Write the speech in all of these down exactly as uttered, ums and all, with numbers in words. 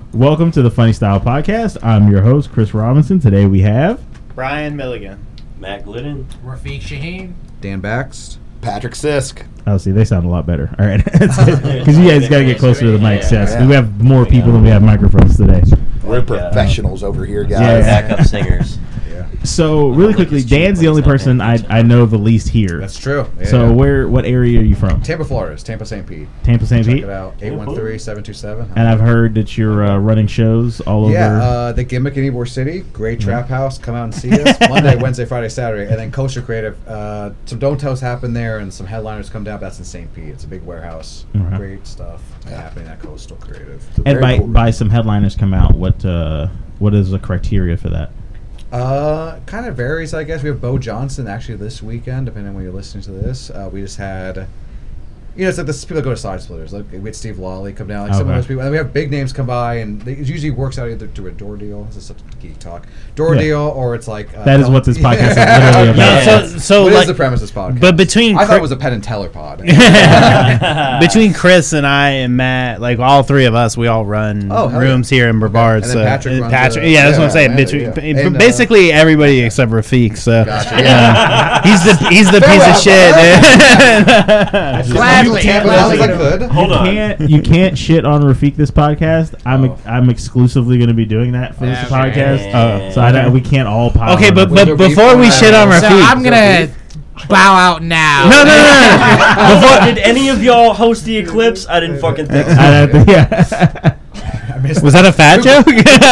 Welcome to the Funny Style Podcast. I'm your host, Chris Robinson. Today we have Brian Milligan, Matt Glidden, Rafiq Shaheen, Dan Baxt, Patrick Sisk. Oh, see, they sound a lot better. All right. Because you guys got to get closer to the mics. Yes. Yeah. We have more people than we have microphones today. We're professionals over here, guys. Yeah. backup singers. So, really quickly, Dan's the only person I, I know the least here. That's true. Yeah, So, yeah. where? What area are you from? Tampa, Florida. It's Tampa Saint Pete. Tampa, Saint Check Pete? it out. eight one three, seven two seven. And I've heard that you're uh, running shows all Yeah, over. uh, the Gimmick in Ybor City. Great trap house. Come out and see us. Monday, Wednesday, Friday, Saturday. And then Coaster Creative. Uh, some Don't Tells happen there and some headliners come down. That's in Saint Pete. It's a big warehouse. Okay. Great stuff Yeah. happening at Coastal Creative. and very by, cool. by some headliners come out, what uh, what is the criteria for that? Uh, kind of varies, I guess. We have Bo Johnson actually this weekend, depending on when you're listening to this. Uh, we just had, you know, it's like this. People go to Side Splitters. Like we had Steve Lawley come down. Like some of Okay. those people, and we have big names come by, and they, it usually works out either through a door deal. This is such geek talk. Door Yeah. deal, or it's like uh, That is what this podcast is literally about. Yeah, Yeah. so so what like is the premise of this podcast? but between I thought Chri- it was a Penn and Teller pod. between Chris and I and Matt, like all three of us, we all run Oh, hell rooms here in Brevard. And then so Patrick uh, runs Patrick, the- yeah, that's what I'm yeah, saying. yeah, Between yeah. b- And, uh, basically everybody except Rafiq. So Gotcha, uh, yeah. he's the he's the piece of shit. dude. Gladly, Tampa gladly. as I could. Hold you on. can't you can't shit on Rafiq this podcast. I'm Oh. I'm exclusively going to be doing that for this Yeah, podcast. okay. Uh, so I don't, we can't all pile. okay, on but him. Was but there before beef we on shit that? on So Rafiq, I'm gonna bow out now. no, no, no, no. Before, did any of y'all host the eclipse? I didn't fucking think so. I don't think- yeah. I missed Was that a fat joke?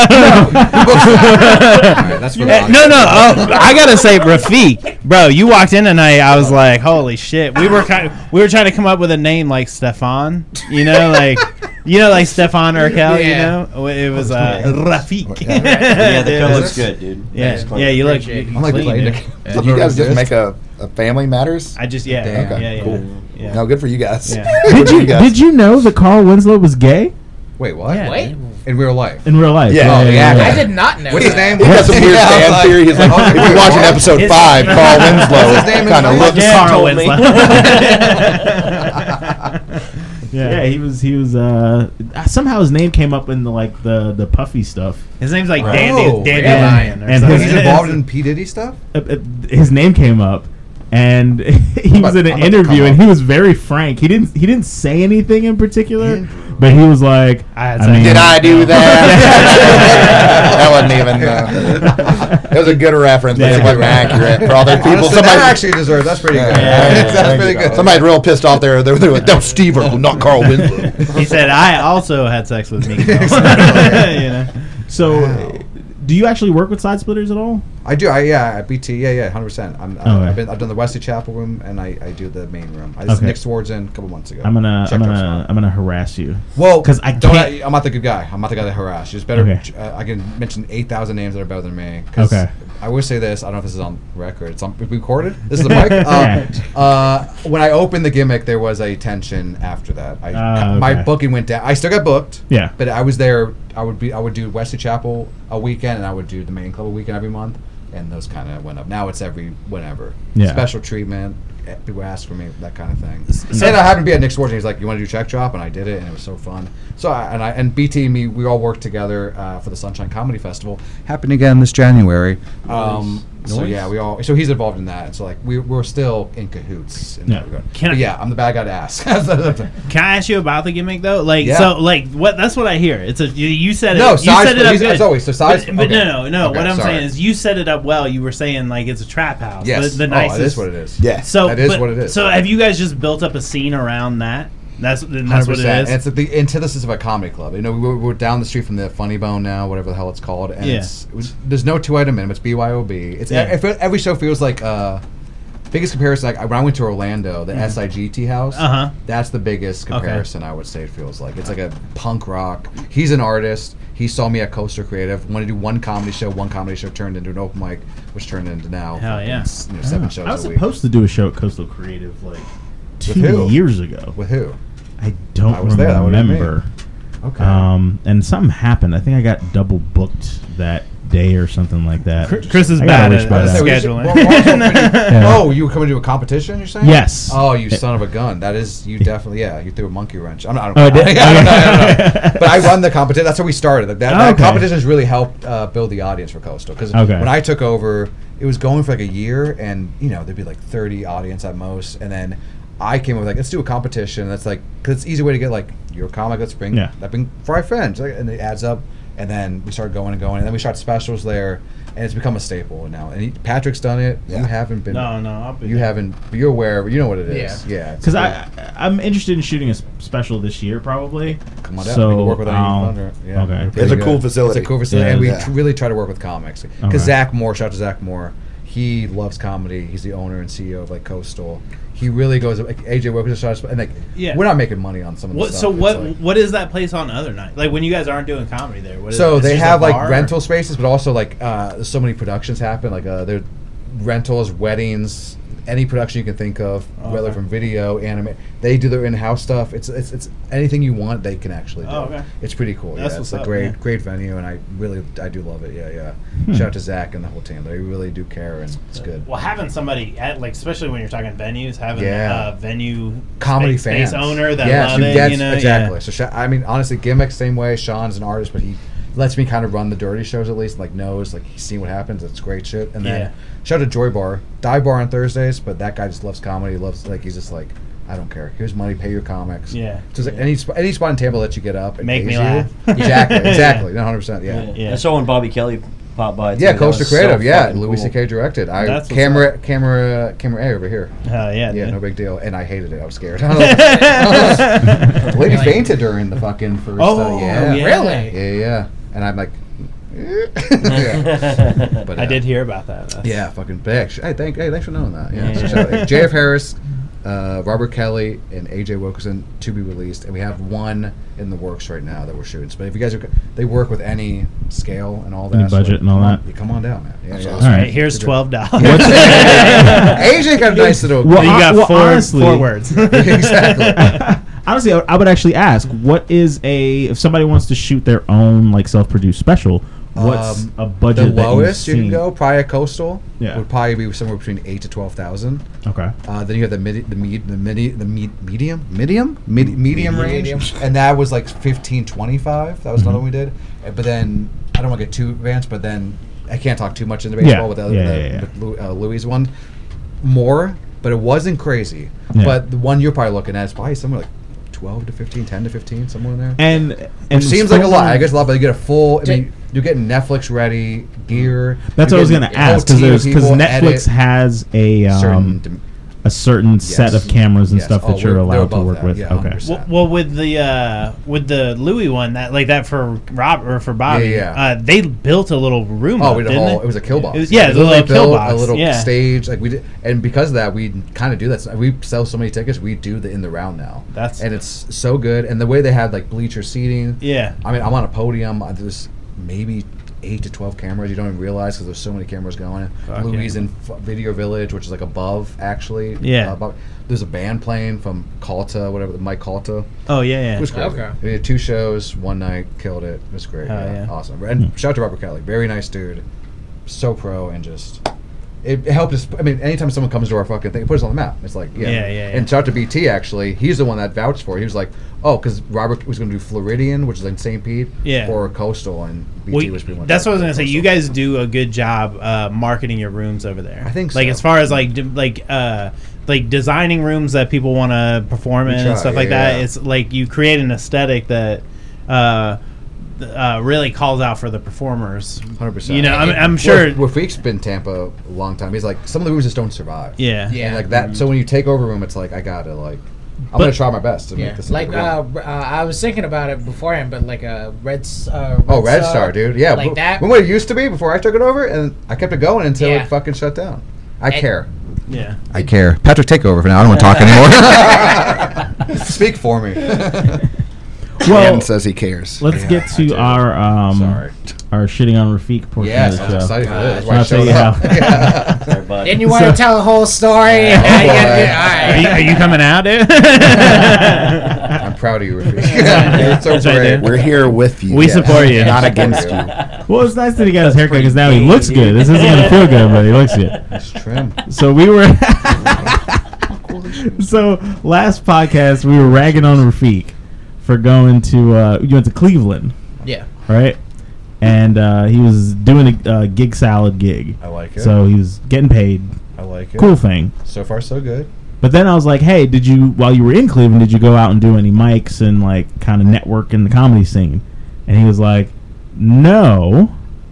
All right, that's for Uh, no, no. Oh, I gotta say, Rafiq, bro, you walked in tonight. I was like, holy shit. We were kind of, we were trying to come up with a name like Stefan. You know, like you know, like Stefan Urkel. Yeah. You know, it was uh, Rafiq. Yeah, the It cut was- looks good, dude. Yeah, Nice clean. yeah. You look. Appreciate it. I'm like clean, playing dude. the- Did you guys just make a, a Family Matters? I just yeah, Damn. yeah, yeah, Cool. yeah. No, good for you guys. Yeah. Good Did for you guys. did you know that Carl Winslow was gay Wait, what? Yeah. Wait, In real life. in real life? Yeah. Oh, yeah, I did not know. What's his that. name? He got some weird Yeah, I was fan like- theory. He's like, if you're watching episode His- five, Carl Winslow What's his name in kind of real life? looks. Carl told me. Winslow. Yeah, yeah, he was he was uh somehow his name came up in the like the the puffy stuff. His name's like Right. Dandy Oh, Dandelion. or And something. He's involved in P. Diddy stuff? Uh, uh, his name came up, and he was about- in I'm an about to interview, come and up. he was very frank. He didn't he didn't say anything in particular, but he was like, I had I sex. mean, Did I do that? That wasn't even. Uh, it was a good reference, but Yeah. it wasn't accurate for all their people. Honestly, Somebody that actually deserves. That's pretty good. Yeah. That's pretty good. Somebody's real pissed off there. They were, they were like, "That was Steve Urkel, not Carl Winslow." He said, "I also had sex with Meek Mill." You know. So, Wow. do you actually work with Side Splitters at all? I do. I yeah. At B T. Yeah, yeah. Hundred percent. I'm. Okay. I've been. I've done the Wesley Chapel room, and I, I do the main room. I just Okay. Nick Swartz in a couple months ago. I'm gonna Check I'm those gonna out. I'm gonna harass you. Well, 'cause I don't can't- I'm not the good guy. I'm not the guy that harass. Just better. Okay. Uh, I can mention eight thousand names that are better than me. 'Cause Okay. I will say this. I don't know if this is on record. It's on. We recorded. This is the mic. Uh, uh, when I opened the Gimmick, there was a tension after that. I, Ah, My okay. booking went down. I still got booked. Yeah. But I was there. I would be. I would do Wesley Chapel a weekend, and I would do the main club a weekend every month. And those kind of went up. Now it's every whenever. Yeah. Special treatment. eh, People ask for me, that kind of thing. So- and I happened to be at Nick Swartz, and he's like, "You want to do Check Drop?" And I did it, and it was so fun. So I, and I and B T and me, we all worked together uh, for the Sunshine Comedy Festival. Happened again this January. Um, So Nice. yeah, we all. So he's involved in that. So like we we're still in cahoots. In Yeah. that regard. Can But I- yeah, I'm the bad guy to ask. Can I ask you about the gimmick though? Like, Yeah. so, like, what? That's what I hear. It's a you, you said it. No, you size- set it up he's- good. as always, so size- But, but okay. no, no, no. Okay, what I'm sorry. saying is, you set it up well. You were saying like it's a trap house. Yes, The, the oh, nicest. it is what it is. Yeah. So That is but- what it is. So have you guys just built up a scene around that? That's and that's Hundred what it percent. is. And it's the antithesis of a comedy club. You know, we're, we're down the street from the Funny Bone now, whatever the hell it's called, and Yeah. it's it was, there's no two item minimum. It's B Y O B. It's Yeah. if it, every show feels like uh, biggest comparison. Like when I went to Orlando, the S I G T house. Uh huh. That's the biggest comparison I would say it feels like. It's like a punk rock. He's an artist. He saw me at Coaster Creative. Wanted to do one comedy show. One comedy show turned into an open mic, which turned into now. Hell yeah. You know, seven Ah, shows I was a week. supposed to do a show at Coastal Creative like two who? years ago. With who? I don't I was there, that would've been me. remember. Okay. Um, and something happened. I think I got double booked that day. day or something like that. Chris is I bad gotta at wish about uh, that. scheduling. Well, we're also pretty- Yeah. Oh, you were coming to a competition? You're saying? Yes. Oh, you son of a gun! That is you definitely. Yeah, you threw a monkey wrench. I'm not. Oh, I I don't, did? I don't know, I don't know. But I run the competition. That's how we started. Like, that that Okay. competition has really helped uh, build the audience for Coastal. Because Okay. when I took over, it was going for like a year, and you know there'd be like thirty audience at most, and then I came up with like, let's do a competition. That's like, because it's an easy way to get like, you're a comic, let's bring Yeah. that bring for our friends, like, and it adds up. And then we started going and going, and then we shot specials there, and it's become a staple now. And he, Patrick's done it. Yeah. You haven't been. No, no, I'll be You haven't. But you're aware. But you know what it is. Yeah. Yeah. it's Because cool. I I'm interested in shooting a s- special this year probably. Come on down. So we can work with any um, Thunder. Yeah, okay. we're It's pretty a cool good. facility. It's a cool facility, Yeah. and we Yeah. tr- really try to work with comics. Because Okay. Zach Moore, shout out to Zach Moore. He loves comedy. He's the owner and C E O of like Coastal. He really goes like A J Wilkins shot us, and like Yeah. we're not making money on some of the What? stuff. So It's what? like- What is that place on other night? Like when you guys aren't doing comedy there? What is So it? It's they just a have like bar, or- rental spaces, but also like uh, so many productions happen. Like uh, there, rentals, weddings, any production you can think of, Oh, whether okay. from video, anime. They do their in-house stuff. It's it's it's anything you want, they can actually do. Oh, okay. It's pretty cool. That's yeah, what's it's a up, great yeah. great venue, and I really I do love it. Yeah, yeah. Hmm. Shout out to Zach and the whole team. They really do care, and it's good. Well, having somebody at like, especially when you're talking venues, having Yeah. a venue Comedy space, fans, space owner that yes, love you it, get- you know, exactly. yeah. So Sha- I mean, honestly, Gimmick same way. Sean's an artist, but he lets me kind of run the dirty shows at least. Like knows, like he's seen what happens. It's great shit. And then Yeah. shout out to Joy Bar, Dive Bar on Thursdays. But that guy just loves comedy. He loves like he's just like, I don't care. Here's money. Pay your comics. Yeah. So it's like Yeah. any sp- any spot on table that you get up and Make pays me you. laugh. Exactly. Exactly. one hundred percent. Yeah. Yeah. And so when Bobby Kelly popped by, too, Yeah, that Coaster was so Creative. yeah, fucking Louis cool. C K directed. I That's what's camera camera camera A over here. Hell yeah, Yeah, dude. no big deal. And I hated it. I was scared. The lady Like- fainted during the fucking first. Oh, uh, yeah. yeah. Really? Yeah, yeah. And I'm like, yeah. But, I uh, did hear about that. That's- Yeah, fucking big. Hey, thank, hey, thanks for knowing that. Yeah. Yeah. So shout out- J F Harris, uh, Robert Kelly, and A J Wilkerson to be released, and we have one in the works right now that we're shooting. But if you guys are, they work with any scale and all that. Any budget and all come on- that? yeah, come on down, man. Yeah, yeah. All All right. right, here's twelve dollars. A J got a nice little. Well, you got well, four, honestly- four words. exactly. Honestly, I, I would actually ask, what is a if somebody wants to shoot their own like self-produced special? What's Um, a The budget? that you've lowest you can seen? go, probably at Coastal, Yeah. would probably be somewhere between eight to twelve thousand. Okay. Uh, then you have the mid, the med, the midi, the med, medium, medium, mid, medium range, Medium. and that was like fifteen twenty five. That was another Mhm. one we did. Uh, But then I don't want to get too advanced. But then I can't talk too much into baseball Yeah. with the other Yeah, the, yeah, yeah. with Lou- uh, Louis' one. More, but it wasn't crazy. Yeah. But the one you're probably looking at is probably somewhere like twelve to fifteen, ten to fifteen, somewhere in there. And and Which seems like a lot. I film- guess a lot, but you get a full. I Did- mean, you're getting Netflix ready gear. That's you're what I was getting gonna a whole ask because team of there's because people Netflix edit has a certain um, dim- a certain set Yes. of cameras and Yes. stuff Oh, that you're we're- they're allowed to above work that. with. Yeah, okay. one hundred percent. Well, well, with the uh, with the Louis one, that like that for Rob or for Bobby, Yeah, yeah. Uh, they built a little room. Oh, up, we did a didn't whole. they? It was a kill box. It was- yeah, we the little literally kill built box, a little yeah. stage. Like we did, and because of that, we kind of do that. We sell so many tickets. We do the in the round now. That's- and it's so good. And the way they have like bleacher seating. Yeah. I mean, I'm on a podium. uh, There's maybe eight to twelve cameras. You don't even realize because there's so many cameras going. Fuck Louis yeah. in F- Video Village, which is like above actually. Yeah. Uh, above- there's a band playing from Calta, whatever, Mike Calta. Oh yeah, yeah. It was great. Okay. We did two shows, one night, killed it. It was great. Hell yeah, yeah. Awesome. And shout out to Robert Kelly. Very nice dude. So pro and just it, it helped us. I mean, anytime someone comes to our fucking thing, it puts us on the map. It's like, yeah. Yeah, yeah, yeah. And shout out to B T actually. He's the one that vouched for it. He was like, oh, because Robert was going to do Floridian, which is in Saint Pete, Yeah. or Coastal, and B T Well, was pretty much. that's what I was like gonna say. You Coastal. guys do a good job uh, marketing your rooms over there. I think Like so. as far as like d- like uh, like designing rooms that people want to perform We in try, and stuff yeah, like that. yeah. It's like you create an aesthetic that uh, th- uh, really calls out for the performers. one hundred percent. You know, I'm, I'm sure. Well, Rafeek's been in Tampa a long time. He's like, some of the rooms just don't survive. Yeah. Yeah. And like that. So when you take over a room, it's like, I gotta like, I'm But- gonna try my best to Yeah, make this a like good uh, room. uh, I was thinking about it beforehand, but like a red, s- uh, red Oh, Red Star, dude. Yeah. like wh- that. When what it used to be before I took it over, and I kept it going until Yeah. it fucking shut down. I And- care. Yeah. I care. Patrick, take over for now. I don't want to talk anymore. Speak for me. Well, Dan says he cares. let's Yeah, get I to do. our um Sorry. our shitting on Rafik portion Yes, of I'm the show. excited for this. Gosh. Why I I'll tell showed you up. how. Yeah. Everybody. And you want to So- tell a whole story? Oh, Yeah, you boy. gotta do- all Are right. you, are you coming out, dude? I'm proud of you, Rafik. It's so That's right, great. dude. We're here with you. We support you. Not against you. Well, it's nice that he got his haircut because now he looks good. This isn't gonna feel good, but he looks good. It's trim. So we were. So last podcast we were ragging on Rafik for going to. Uh, you went to Cleveland, Yeah. right? And uh, he was doing a uh, gig salad gig. I like it. So he was getting paid. I like it. Cool thing. So far, so good. But then I was like, hey, did you, while you were in Cleveland, did you go out and do any mics and like kind of network in the comedy scene? And he was like, no,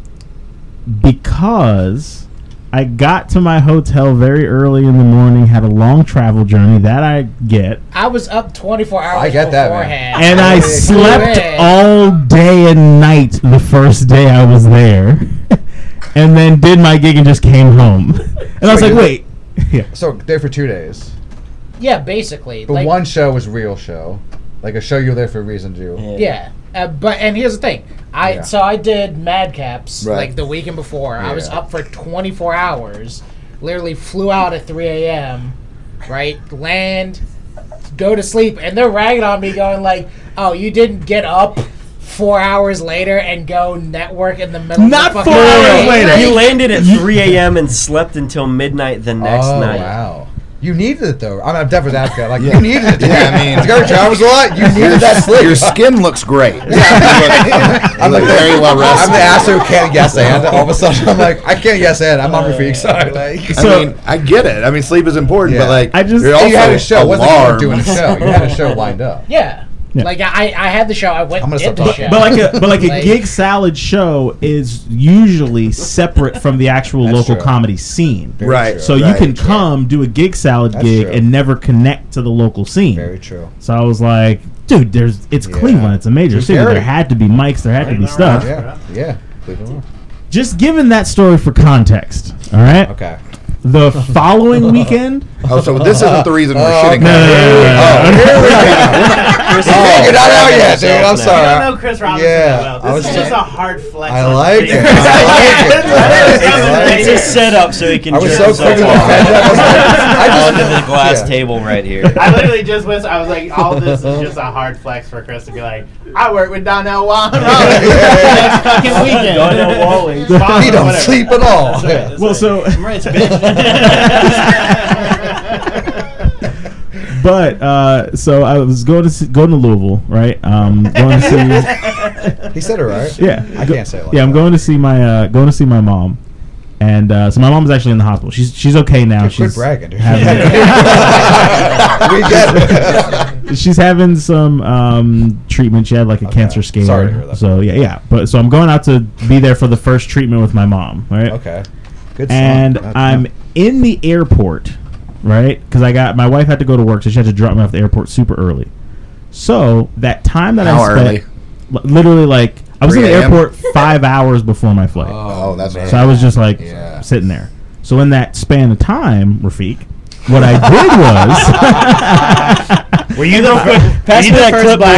because I got to my hotel very early in the morning, had a long travel journey that I get, I was up twenty-four hours I get that, man. beforehand. and I Hey. slept Hey. all day and night the first day I was there, and then did my gig and just came home. And I was So like, you- wait. Yeah. So there for two days. Yeah, basically. But like, one show was real show, like a show you're there for a reason to. Yeah, uh, but and here's the thing. I Yeah. so I did Madcaps Right. like the weekend before. I was Yeah. up for twenty-four hours. Literally flew out at three a.m. Right, land, go to sleep, and they're ragging on me, going like, "Oh, you didn't get up four hours later and go network in the middle Not of the fucking four hours day." later. He landed at three a.m. and slept until midnight the next oh, night. wow. You needed it though. I'm, I'm definitely that guy. Like Yeah. you needed it. Yeah, I mean- to go to Travers a lot. You needed that sleep. Your skin looks great. I'm I'm like very well I'm the rested. ass who can't yes and. All of a sudden, I'm like, I can't yes and. I'm on Rafik's side. Like, I So- mean, I get it. I mean, sleep is important, Yeah. but like, I just- you're And also you had a show. It wasn't like you were alarmed. doing a show. You had a show lined up. Yeah. Yeah. Like I, I had the show. I went I'm gonna did stop the talking. show. But like a but like a Like- gig salad show is usually separate from the actual That's local true. comedy scene. Very Right. true. So you Right. can come do a gig salad That's gig true. and never connect to the local scene. Very true. So I was like, dude, there's it's Yeah. Cleveland, it's a major It's city. scary. There had to be mics, there had to be stuff. Yeah. Yeah. Cleveland. Just given that story for context, all right? Okay. The following weekend, Oh, so this isn't the reason we're Oh, shitting. no, on no, you. no, no, no, Oh, no. here we go. Chris Oh, you're not out yet, dude. I'm now. sorry. You don't know Chris Robinson Yeah, that well. I This was is just saying- a hard flex. I on like Chris. it. I like it. I like It's it. a setup so he can I was jerk so himself quick to off defend that. I was like, I just- onto the glass Yeah. table right here. I literally just was. I was like, all this is just a hard flex for Chris to be like, I work with Donnell Wall next fucking weekend. Donnell Walling. Fine, He don't whatever. sleep at all. That's right, that's well, right. so I'm rich, bitch. but uh, so I was going to see, going to Louisville, right? Um, going to see. He said it right. Yeah, I go- can't say it like yeah, I'm that. going to see my uh, going to see my mom, and uh, so my mom's actually in the hospital. She's she's okay now. Dude, she's quit bragging, dude. having- We get it. she's having some um, treatment. She had like a Okay. cancer scare. Sorry to hear that. So yeah, yeah. But so I'm going out to be there for the first treatment with my mom, right? Okay. Good And song. I'm in the airport, right? Because I got my wife had to go to work, so she had to drop me off at the airport super early. So that time that How I spent, early? li- literally like I was in the three a.m.? airport five hours before my flight. Oh, that's man. So I was just like Yeah. sitting there. So in that span of time, Rafiq, what I did was Were you the first? Pass me that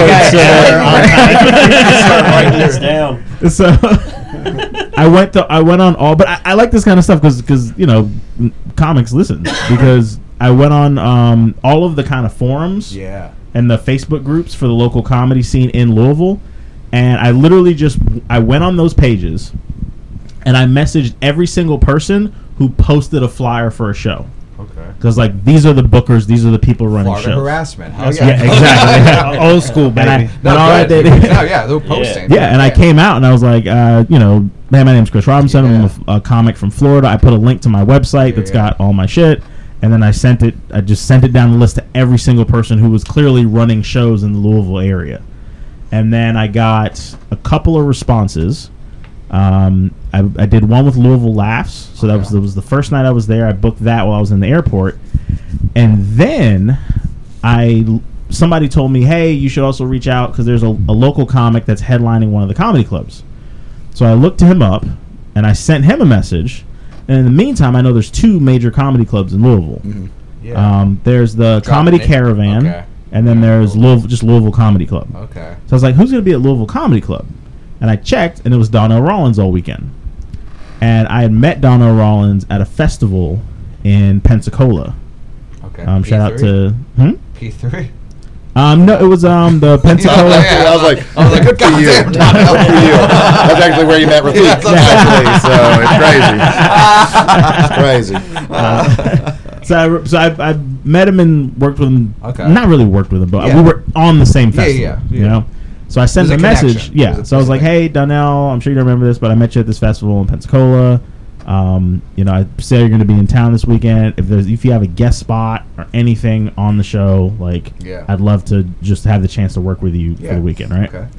clipboard. So Start writing this down. so I went to I went on all, but I, I like this kind of stuff because you know m- comics listen because I went on um, all of the kind of forums Yeah. and the Facebook groups for the local comedy scene in Louisville, and I literally just I went on those pages and I messaged every single person who posted a flyer for a show. Okay. Because like these are the bookers, these are the people running Florida shows. harassment. Hell Yeah, yeah. exactly. old school, And I, baby. and all I good. did, No, yeah, they were posting. yeah, and I came out and I was like, uh, you know, hey, my name's Chris Robinson. I'm a, f- a comic from Florida. I put a link to my website that's Yeah. got all my shit, and then I sent it. I just sent it down the list to every single person who was clearly running shows in the Louisville area, and then I got a couple of responses. Um, I, I did one with Louisville Laughs, so that was that was the first night I was there. I booked that while I was in the airport, and then I somebody told me, hey, you should also reach out because there's a, a local comic that's headlining one of the comedy clubs. So I looked him up and I sent him a message. And in the meantime, I know there's two major comedy clubs in Louisville. Mm-hmm. Yeah. Um, there's the Comedy Dropping it. Caravan, Okay. and then Yeah, there's cool. Louisville, just Louisville Comedy Club. Okay. So I was like, who's going to be at Louisville Comedy Club? And I checked, and it was Donnell Rollins all weekend. And I had met Donnell Rollins at a festival in Pensacola. Okay. Um, shout out to... Hmm? P three. Um, no, it was um the Pensacola. Yeah, I was like, I was like, good for you. Good for you. That's actually where you met Rafik. Yeah, actually, so it's crazy. It's crazy. Uh, so I, so I, I met him and worked with him. Okay. Not really worked with him, but Yeah. we were on the same Yeah, festival. yeah, yeah. You know. So I sent There's him a a message. connection. Yeah. There's a- So I was there's like, a "Hey, Donnell, I'm sure you don't remember this, but I met you at this festival in Pensacola. Um, you know, I said you're going to be in town this weekend. If there's, if you have a guest spot or anything on the show, like, Yeah. I'd love to just have the chance to work with you Yeah. for the weekend, right?" Okay.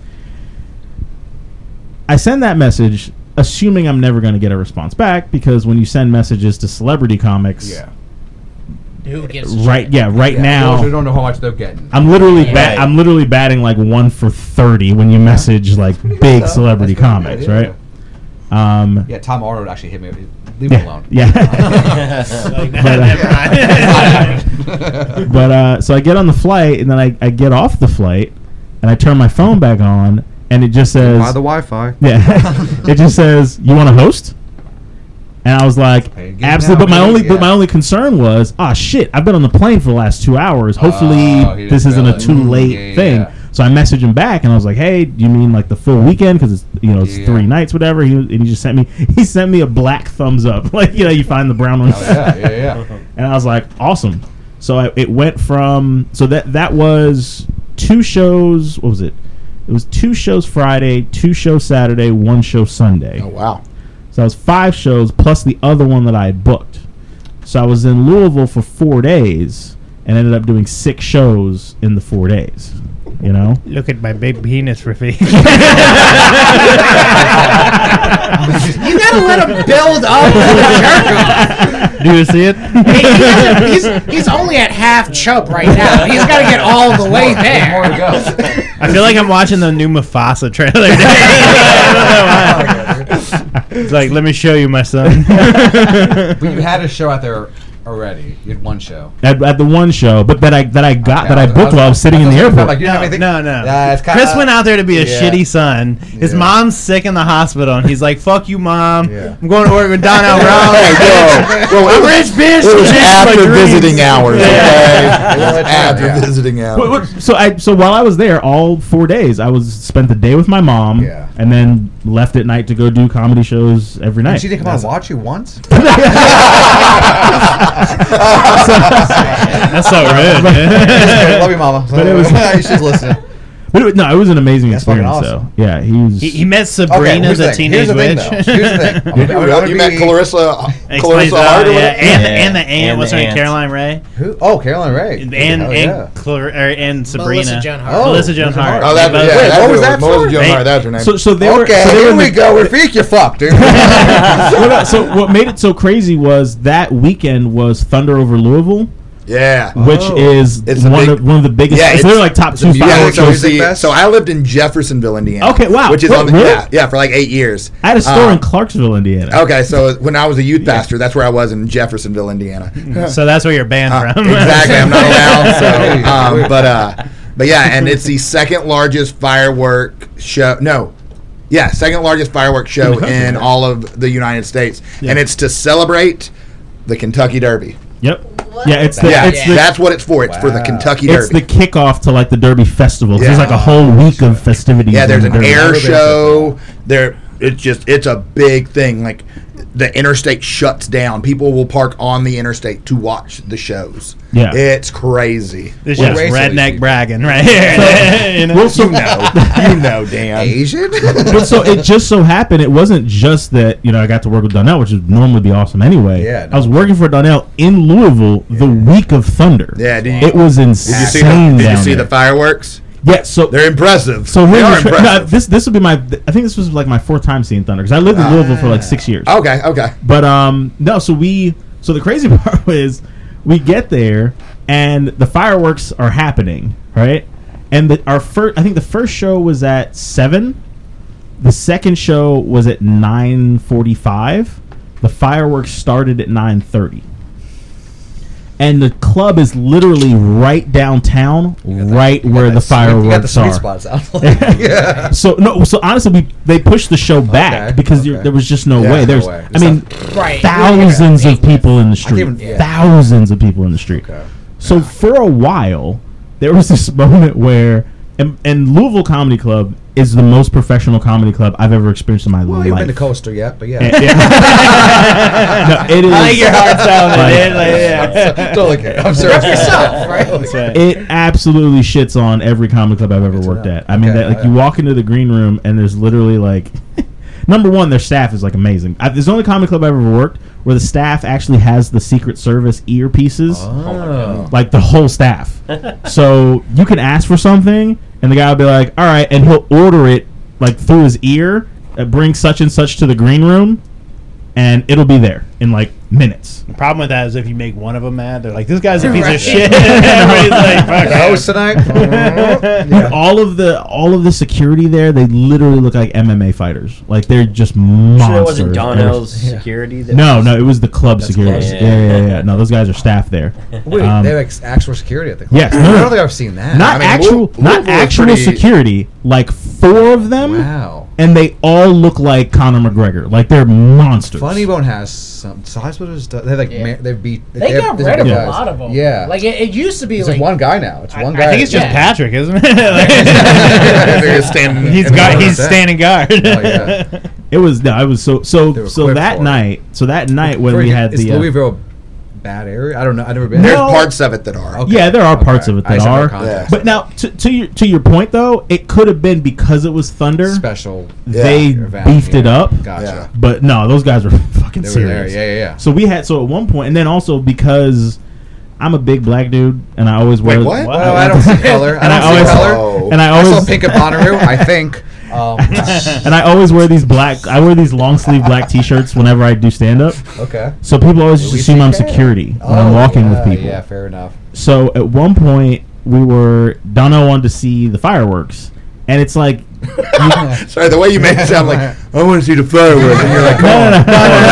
I send that message, assuming I'm never going to get a response back, because when you send messages to celebrity comics, Yeah. Who gives a right? shit? Yeah, right Yeah, now. you don't know how much they're getting. I'm literally Yeah. bat- I'm literally batting like one for thirty when you message like big celebrity That's pretty comics, good, right? Um, Yeah, Tom Arnold actually hit me. Leave him alone. yeah. Like, But, uh, never mind. but uh, so I get on the flight and then I, I get off the flight and I turn my phone back on and it just says Buy the Wi-Fi. yeah, it just says you want to host. And I was like, Hey, get absolutely. down, But my man. only, Yeah. but my only concern was, ah, shit. I've been on the plane for the last two hours. Hopefully, Oh, he this didn't isn't a feel it. too Mm, late yeah, yeah, thing. yeah. So I messaged him back, and I was like, hey, do you mean like the full weekend? Because it's you know it's Yeah. three nights, whatever. He and he just sent me he sent me a black thumbs up, like you know you find the brown one. Oh, yeah, yeah, yeah. And I was like, awesome. So I, it went from so that that was two shows. What was it? It was two shows Friday, two shows Saturday, one show Sunday. Oh wow. So that was five shows plus the other one that I had booked. So I was in Louisville for four days and ended up doing six shows in the four days. You know? Look at my big penis, Rafik. You gotta let him build up to the jerk off. Do you see it? He, he doesn't- he's, he's only at half chub right now. He's got to get all the way There's more to there. go. I feel like I'm watching the new Mufasa trailer. I don't know why. It's like, let me show you, my son. But you had a show out there already. You had one show. At, at the one show, but that I that I got Okay, that I was- booked while I was sitting in the was gonna airport. Like, you didn't have anything? No, no. Yeah, it's kinda, Chris went out there to be a yeah. shitty son. His Yeah. mom's sick in the hospital, and he's like, "Fuck you, mom. Yeah. I'm going to work with Donnell Brown." Hey, whoa, whoa, it was, Rich bitch. it was chasing my after dreams. visiting hours, okay? Yeah, It was that's after right, yeah. visiting Wait, hours. wait, So I so while I was there, all four days, I was spent the day with my mom, Yeah. and then left at night to go do comedy shows every night. And she didn't come out and watch you once? That's so rude. man. Love you, mama. But it was- She's listening. But it, no, it was an amazing That's fucking experience. awesome. though. Yeah, he was. he, he met Okay, Sabrina, here's the the thing. Here's teenage the thing, witch. though. Here's the thing. I'm gonna- I'm gonna You met be- Clarissa, Explains Clarissa that, Hart or yeah, whatever? and, Yeah. and the aunt, And what's the her name? aunt. Caroline Ray, Who? Oh, Caroline Ray. and Hell and yeah. Clar- or, and Sabrina, Melissa Joan Hart. Oh, Melissa Joan Melissa Hart. Oh, that, They yeah, both- Wait, that's what was her- that Melissa for? Joan Hey, Hart, that's her name. so so they were. Okay, so they were here in we the- go. Rafik, you fucked, dude. Well, no, so what made it so crazy was that weekend was Thunder over Louisville, yeah. which Oh. is It's a one big- of one of the biggest. Yeah, so it's- they're like top it's two a music Yeah, fireworks so, shows. music see, fest? so I lived in Jeffersonville, Indiana. Okay, wow. Which is Wait, on the really? yeah, yeah, for like eight years. I had a store Uh, in Clarksville, Indiana. Okay, so when I was a youth pastor, that's where I was in Jeffersonville, Indiana. So that's where you're banned Uh, from. exactly, I'm not allowed. So, Hey, um, wait. but uh, but yeah, and it's the second largest firework show. No, yeah, second largest fireworks show in all of the United States, Yeah. and it's to celebrate the Kentucky Derby. Yep. Yeah, it's the Yeah, it's the that's what it's for. It's for the Wow. Kentucky it's the Derby. kickoff to like the Derby festival. 'Cause There's Yeah. like a whole week of festivities. Yeah, there's in an the Derby. air Derby. show. There, it's just it's a big thing. Like the interstate shuts down. People will park on the interstate to watch the shows. Yeah. it's crazy. It's What just race are these redneck people? bragging right here. You know? Well, so, You know, you know, Dan. Asian? but so it just so happened it wasn't just that you know I got to work with Donnell, which would normally be awesome anyway. Yeah, I was working for Donnell in Louisville the week of Thunder. Yeah, did you, It was did you insane. see the, did you down see there. the fireworks? Yeah, so They're impressive. so they here's are the tra- no, impressive. this this would be my I think this was like my fourth time seeing Thunder because I lived in Louisville for like six years. okay, okay. But um no, so we so the crazy part is we get there and the fireworks are happening, right? And the, our first I think the first show was at seven. The second show was at nine forty-five. The fireworks started at nine thirty. And the club is literally right downtown, right where the fireworks You got the sweet are. spots out. yeah. So no, so honestly, we they pushed the show back Okay, because you- okay. there was just no Yeah, way. no There's, way. I It's mean, Right. thousands of people in the street. even- yeah. Thousands of people in the street. Okay. So for a while, there was this moment where, and, and Louisville Comedy Club is the most professional comedy club I've ever experienced in my Well, life. you haven't been to Coaster yet, but yeah. And- yeah. No, it is. I think your heart sounded Like- it. Like, yeah. Totally kidding. I'm serious. yourself, right? That's right. It absolutely shits on every comedy club I've ever Good to worked know. at. I mean, Okay, that, like oh, you yeah. walk into the green room and there's literally like, number one, their staff is like amazing. I, there's the only comedy club I've ever worked where the staff actually has the Secret Service earpieces, Oh. like the whole staff. So you can ask for something and the guy will be like, "All right," and he'll order it like through his ear. Uh, bring such and such to the green room, and it'll be there in like minutes. The problem with that is if you make one of them mad, they're like, "This guy's a piece Right. of shit." Everybody's like, "Fuck The him." host tonight? Dude, Yeah. all of the all of the security there, they literally look like M M A fighters. Like they're just monsters. Sure, it wasn't Donnell's Yeah. security. That No, was- no, it was the club That's security. close. Yeah, yeah, yeah, yeah. No, those guys are staff there. Wait, Um, they have ex- actual security at the club? yes, no, I no. don't think I've seen that. Not I mean, actual, Lou- not Louisville is actual pretty- security. Like four of them, Wow. and they all look like Conor McGregor. Like they're monsters. Funny Bone has some. Side Splitters, do- they like Yeah. ma- they've beat. They have- got there's rid of guys. a lot of them. Yeah, Like it, it used to be it's like like one guy now. It's I, one I guy. think it's just Yeah. Patrick, isn't it? They're just standing he's in the got corner. he's standing guard. Oh, yeah. It was no, I was so so They were so equipped that for it. night. So that night when Very we good. had is the uh, Louisville a bad area? I don't know. I've never been. There's No. parts of it that are. Okay. Yeah, there are parts Okay. of it I that just have no are. context. But now, to, to your to your point though, it could have been because it was Thunder. special. They event, beefed it yeah. up. Gotcha. Yeah. But no, those guys were fucking They were serious. there. Yeah, yeah, yeah. So we had so at one point, and then also because I'm a big black dude, and I always Wait, wear. what? Well, I don't see color. I And I don't see always- color. Oh. And I I saw always pink at Bonnaroo. I think. Um, and I always wear these black. I wear these long sleeve black T-shirts whenever I do stand up. okay. So people always just Louis assume I'm C K? security when I'm Oh, walking yeah, with people. Yeah, fair enough. So at one point we were Donna wanted to see the fireworks, and it's like Sorry, the way you made it sound like I want to see the fireworks, and you're like, no, no, no,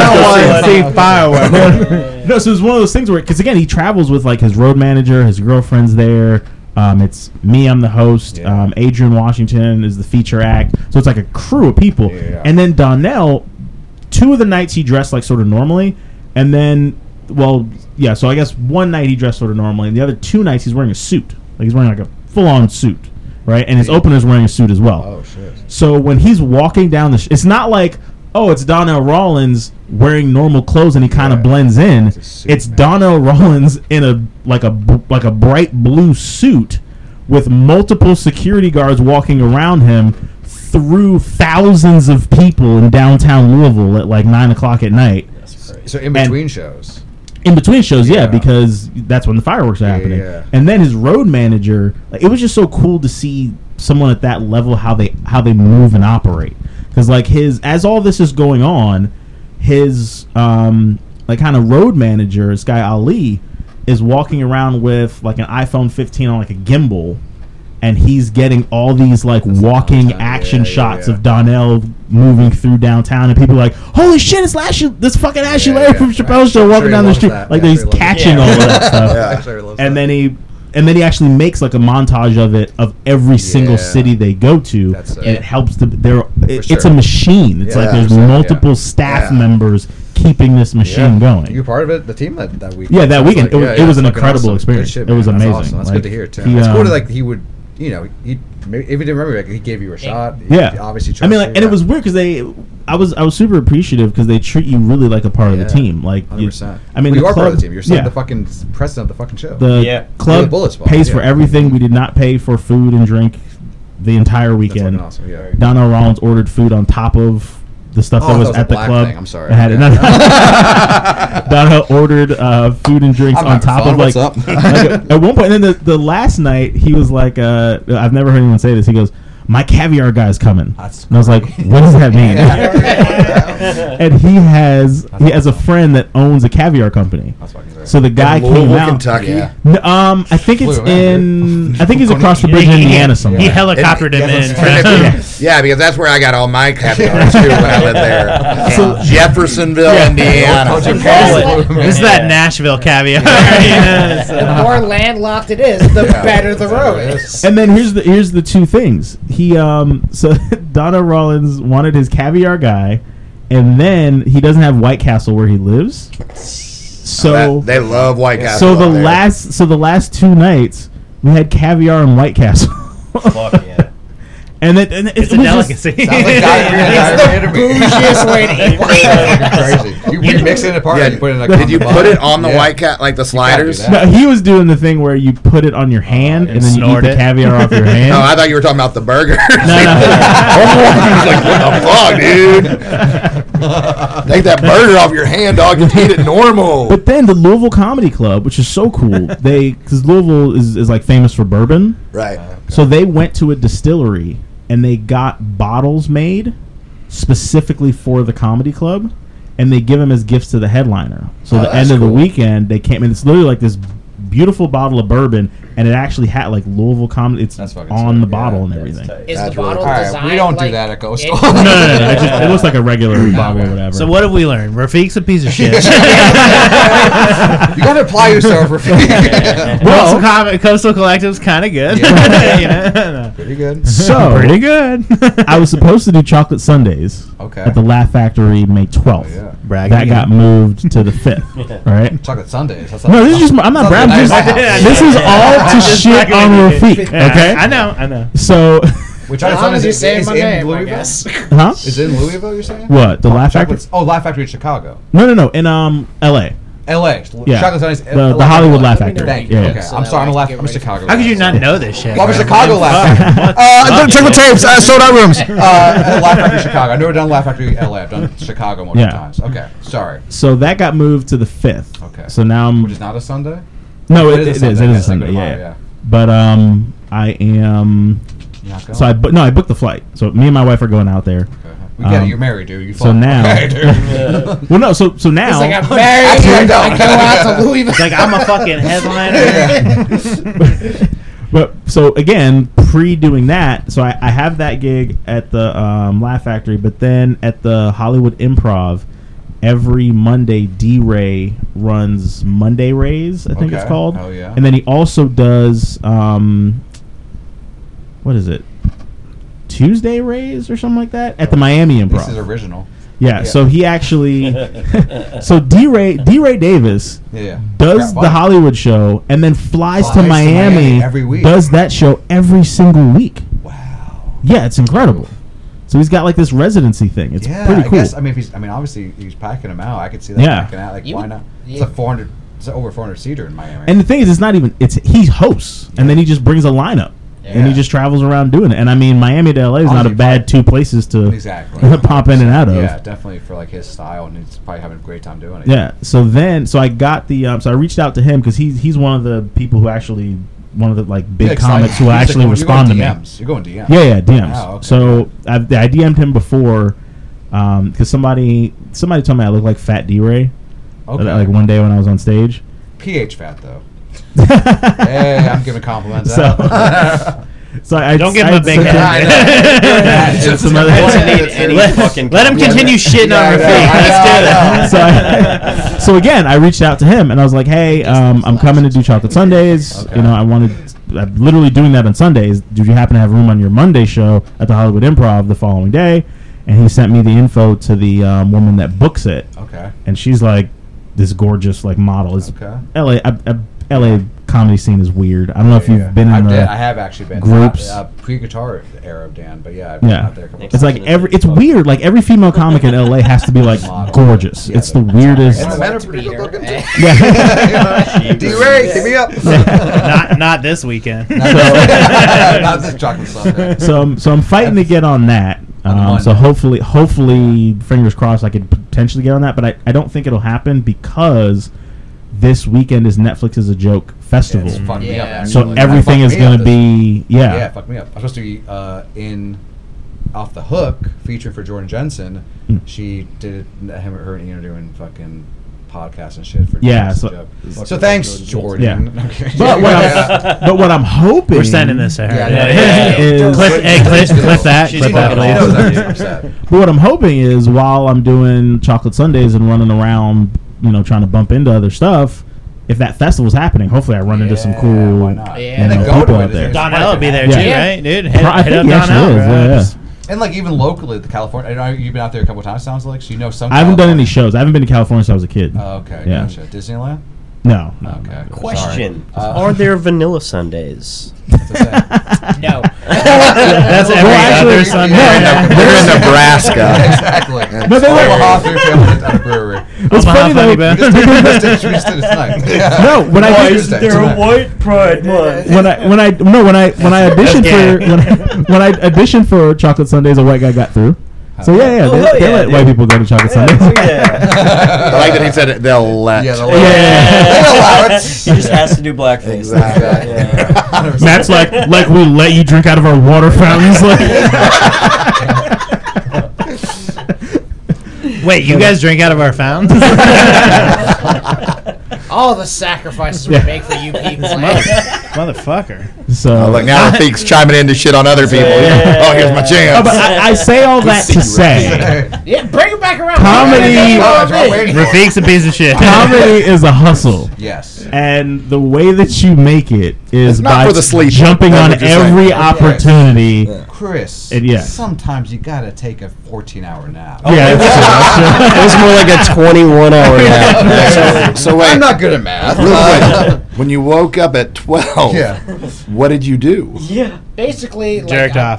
I don't want to see fireworks. no. So it's one of those things where because again he travels with like his road manager, his girlfriend's there. Um, it's me, I'm the host. Yeah. Um, Adrian Washington is the feature act. So it's like a crew of people. Yeah. And then Donnell, two of the nights he dressed like sort of normally, and then well, yeah. So I guess one night he dressed sort of normally, and the other two nights he's wearing a suit. Like he's wearing like a full on suit, right? And his Yeah. opener's wearing a suit as well. Oh shit. So when he's walking down the, sh- it's not like, oh, it's Donnell Rollins wearing normal clothes and he kind of Yeah. blends in. It's a suit, It's man. Donnell Rollins in a like a b- like a bright blue suit with multiple security guards walking around him through thousands of people in downtown Louisville at like nine o'clock at night. So in between shows. In between shows, yeah, Yeah. because that's when the fireworks are Yeah, happening. yeah. And then his road manager, like, it was just so cool to see someone at that level how they how they move and operate. Because like his as all this is going on, his um like kind of road manager, this guy Ali, is walking around with like an iPhone fifteen on like a gimbal. And he's getting all these like walking downtown, action yeah, yeah, shots yeah. of Donnell moving through downtown, and people are like, "Holy shit, it's Lashley! This fucking Ashley Yeah, Larry yeah, from right. Chappelle's show I'm walking sure he down the loves street." that. Like Yeah, he's I'm sure he loves catching that. all of that stuff. Yeah. I'm sure he loves And that. then he and then he actually makes like a montage of it of every single Yeah. city they go to, That's and it. it helps the there. It, It's sure. a machine. It's Yeah, like there's one hundred percent, multiple yeah. staff Yeah. members keeping this machine going. You were part of it, the team that, that week. Yeah, that Sounds weekend. It was- it was an fucking incredible awesome. experience. Good shit, It was man. That's amazing. awesome. That's Like, good to hear too. he, it's cool um, to like he would, you know, he maybe if you didn't remember, like, he gave you a shot. He Yeah, obviously. I mean, trusts like, you, and it yeah. was weird because they, I was, I was super appreciative because they treat you really like a part of Yeah. the team. Like, one hundred you, percent. I mean, well, you the are part of club- the team. You're setting yeah. the fucking president of the fucking show. The Yeah. club You're the bullet spot, pays yeah. for everything. We did not pay for food and drink the entire That's weekend. fucking awesome. Yeah. Donnell Rollins ordered food on top of the stuff Oh, that I was thought it was at a the black club. thing. I'm sorry. It had Yeah. it. Donnell ordered uh, food and drinks I'm on having top fun. of like, What's up? like, at one point. And then the, the last night he was like, uh, I've never heard anyone say this. He goes, "My caviar guy's coming." That's and I was like, "What does that mean?" And he has he has a friend that owns a caviar company. That's fucking great. So the guy In came Louisville, out. Kentucky. Yeah. N- um, I think it's Flew in, in. I think he's across the bridge in Indiana somewhere. He helicoptered him in. Yeah, because that's where I got all my caviar too when I lived there. So- In Jeffersonville, Indiana. This is that Nashville caviar. you know, so- The more landlocked it is, the better the road is. And then here's the here's the two things. He um so Donna Rollins wanted his caviar guy, and then he doesn't have White Castle where he lives. So That- they love White Castle. so the up there. last so the last two nights we had caviar and White Castle. Fuck yeah. And it, and it, It's it a was delicacy. just, Sounds like diarrhea to me. Bougiest way to eat White Castle. Crazy. You, you mix it apart. Yeah, you put it in like did you on the put it bun. on the Yeah. White Cat like the sliders? that. no, he was doing the thing where you put it on your hand and, and then you eat snort the it. caviar off your hand. No, I thought you were talking about the burger. no, no. I was like, what the fuck, dude? Take that burger off your hand, dog, and eat it normal. But then the Louisville Comedy Club, which is so cool, they because Louisville is, is like famous for bourbon, Right. so they went to a distillery and they got bottles made specifically for the comedy club, and they give them as gifts to the headliner. So Oh, the that's end of the cool. weekend, they came and it's literally like this beautiful bottle of bourbon, and it actually had like Louisville comedy. It's That's fucking on sick, the yeah. ball and That's everything. tight. Is That's the really bottle cool. All right, designed we don't like do that at Coastal. it- No, no, no, no. It, just, it looks like a regular bottle or okay. whatever. So what have we learned? Rafiq's a piece of shit. You gotta apply yourself for Coastal, Com- Coastal Collective's kind of good. Yeah. You know? Pretty good. So Pretty good. I was supposed to do Chocolate Sundays Okay. at the Laugh Factory May twelfth. Oh, yeah. Bragging That again. got moved to the fifth. Right? Chocolate Sundays. That's No, this is just I'm not Sounds bragging. like This, nice. this is all to Just shit fucking on with you. Rafiq. Yeah, Okay. I know, I know. So, Which As long as you is, say is my in name, I Louisville? guess. huh? Is it in Louisville? You're saying? What the Laugh Factory? Chocolate, oh, Laugh Factory in Chicago. No, no, no. In um L A. L A. Yeah. Chocolate Sundays. The, the Hollywood Laugh Factory. Thank Yeah. you. yeah. Okay. So I'm that sorry. I'm a way I laugh. can I'm a get ready Chicago. How could you laugh. not know this shit? Well, I'm a bro? Chicago Laugh Factory. Uh, I done triple tapes. I sold out rooms. Uh, Laugh Factory Chicago. I've never done Laugh Factory L A. I've done Chicago multiple Yeah. times. Okay. Sorry. So that got moved to the fifth. Okay. So now I'm Which is not a Sunday. no, it, It it is is. a It is. Sunday. It Yeah, is a Sunday. tomorrow, Yeah. yeah. But um, I am. You're not going? So I bu- no, I booked the flight. So me and my wife are going out there. Okay. We get um, it. You're married, dude. You so fuck. now- Okay, dude. Well, no. So so now. It's like I'm married. Actually, I I don't. go out to Louisville. It's like I'm a fucking headliner. But so again, pre doing that, so I, I have that gig at the um, Laugh Factory, but then at the Hollywood Improv, every Monday, D Ray runs Monday Rays, I think it's Okay. called. Oh, yeah. And then he also does um, what is it? Tuesday Rays or something like that at the Miami This is Improv. original. Yeah, yeah. so he actually, so D Ray D Ray Davis Yeah. yeah. does Crap, the fun. Hollywood show and then flies, Flies to, to Miami, Miami every week. does that show every single week. Wow. Yeah, it's incredible. So he's got like this residency thing. It's yeah, pretty I cool. guess. I mean, if he's. I mean, obviously he's packing them out. I could see that Yeah. packing out. Like, You why would- not? It's yeah. a four hundred. It's over four hundred seater in Miami. And the thing is, it's not even. It's he hosts and then he just brings a lineup and he Yeah. just travels around doing it. And I mean, Miami to L A is not a Honestly, bad two places to exactly. pop in and out of. Yeah, definitely for like his style, and he's probably having a great time doing it. Yeah. So then, so I got the. Um, so I reached out to him because he's he's one of the people who actually one of the like big Yeah, 'cause, comics like, who he's, like, actually going- respond to you're me. going D Ms. You're going D Ms. Yeah, yeah, D Ms. Wow, okay. So I've, I D M'd him before because somebody somebody told me I look like Fat D-Ray. Okay. Like one day when I was on stage. pH fat though. Hey, I'm giving compliments. So- out. So I Don't give I him a big sent head. him- Yeah, Just it's- some other- it's- Doesn't need it's- any Let, fucking let him compliment. continue shitting Yeah, on I know, Rafiq. I Let's do know, that. so, I, so again, I reached out to him and I was like, "Hey, um, I'm coming to do Chocolate Sundays. Okay. You know, I wanted, I'm literally doing that on Sundays. Do you happen to have room on your Monday show at the Hollywood Improv the following day?" And he sent me the info to the um, woman that books it, Okay. and she's like, this gorgeous like model. It's Okay. L A. I, I, L A comedy scene is weird. I don't know if you've Yeah. been in I the. did. I have actually been groups. Not, uh, pre-guitar era of Dan, but yeah, I've been Yeah, out there a couple it's times. like every. It's weird. Like every female comic in L A has to be like Model. gorgeous. Yeah, it's the they're- weirdest. And the men are To pretty beat good her. looking too. Yeah. D-Ray, hit me up. not, not this weekend. Not this chocolate Sunday. so I'm so I'm fighting to get on that. On Um, so Monday. hopefully, hopefully, fingers crossed, I could potentially get on that. But I, I don't think it'll happen because this weekend is Netflix is a Joke festival. It's fucked me up. Yeah. actually. So Like, everything fucked is me up going to this- be yeah. Yeah, fuck me up. I'm supposed to be uh, in Off the Hook featuring for Jordan Jensen. Mm. She did it, him or her interviewing fucking podcasts and shit for Yeah, Jensen so- Joke. So thanks, Jordan. Yeah. Okay. But what, I'm, but what I'm hoping We're sending this to her. Yeah, Yeah, yeah, yeah. yeah. is- Clip, hey, clip, clip that. She's Clip that, fucking knows please. I'm just upset. But what I'm hoping is while I'm doing Chocolate Sundays and running around, you know, trying to bump into other stuff, if that festival's happening, hopefully I run into some Yeah, cool why not? Yeah. you And know, then go people to out it. there. There's- Donnell will be there Yeah. too, Yeah. right, dude? Hit, I hit think up he actually Donnell, is. bro. Yeah, yeah. Just- And like even locally, the California. I know you've been out there a couple times. Sounds like so you know some. I haven't done any California- shows. I haven't been to California since I was a kid. Oh, okay, Yeah. gotcha. Disneyland. No. no Okay. no. Question: Sorry. Uh, Are there vanilla sundaes? No. That's every Well, actually, other Sunday. They're in, they're in Nebraska. Exactly. No, they were- Omaha through Hamilton at a brewery. It's Omaha funny Funny though. Bone. We just did, we just did, we just did it tonight. Yeah. No, when I Why did- is there a white pride month? when I when I no when I when I auditioned That's for when I, when I auditioned for Chocolate Sundays, a white guy got through. So yeah, yeah, Oh, they, hell they yeah, let dude. white people go to Chocolate Sundays. Yeah. I like that he said it, they'll let. Yeah, the Yeah. allow it. He just has to do blackface. Exactly. Yeah. Matt's like, like we let you drink out of our water fountains. Like, Wait, you guys drink out of our fountains? All the sacrifices Yeah. we make for you people. Motherfucker. so Oh, look, now Rafiq's chiming in to shit on other people. Yeah. Oh, here's my Oh, chance. but I, I say all that to say, Yeah, bring it back around. Comedy- Bring it Oh, back that's around. what I'm waiting for. Rafiq's a piece of shit. comedy is a hustle. Yes. And the way that you make it is It's not by for the sleep. jumping That's on what you're saying. every opportunity. Chris, It- yeah. sometimes you gotta take a fourteen-hour nap. Yeah, that's true, that's true. It was more like a twenty-one hour nap. So wait, I'm not good at math. real quick. When you woke up at twelve, Yeah. what did you do? Yeah. Basically, like, Jerked I- off.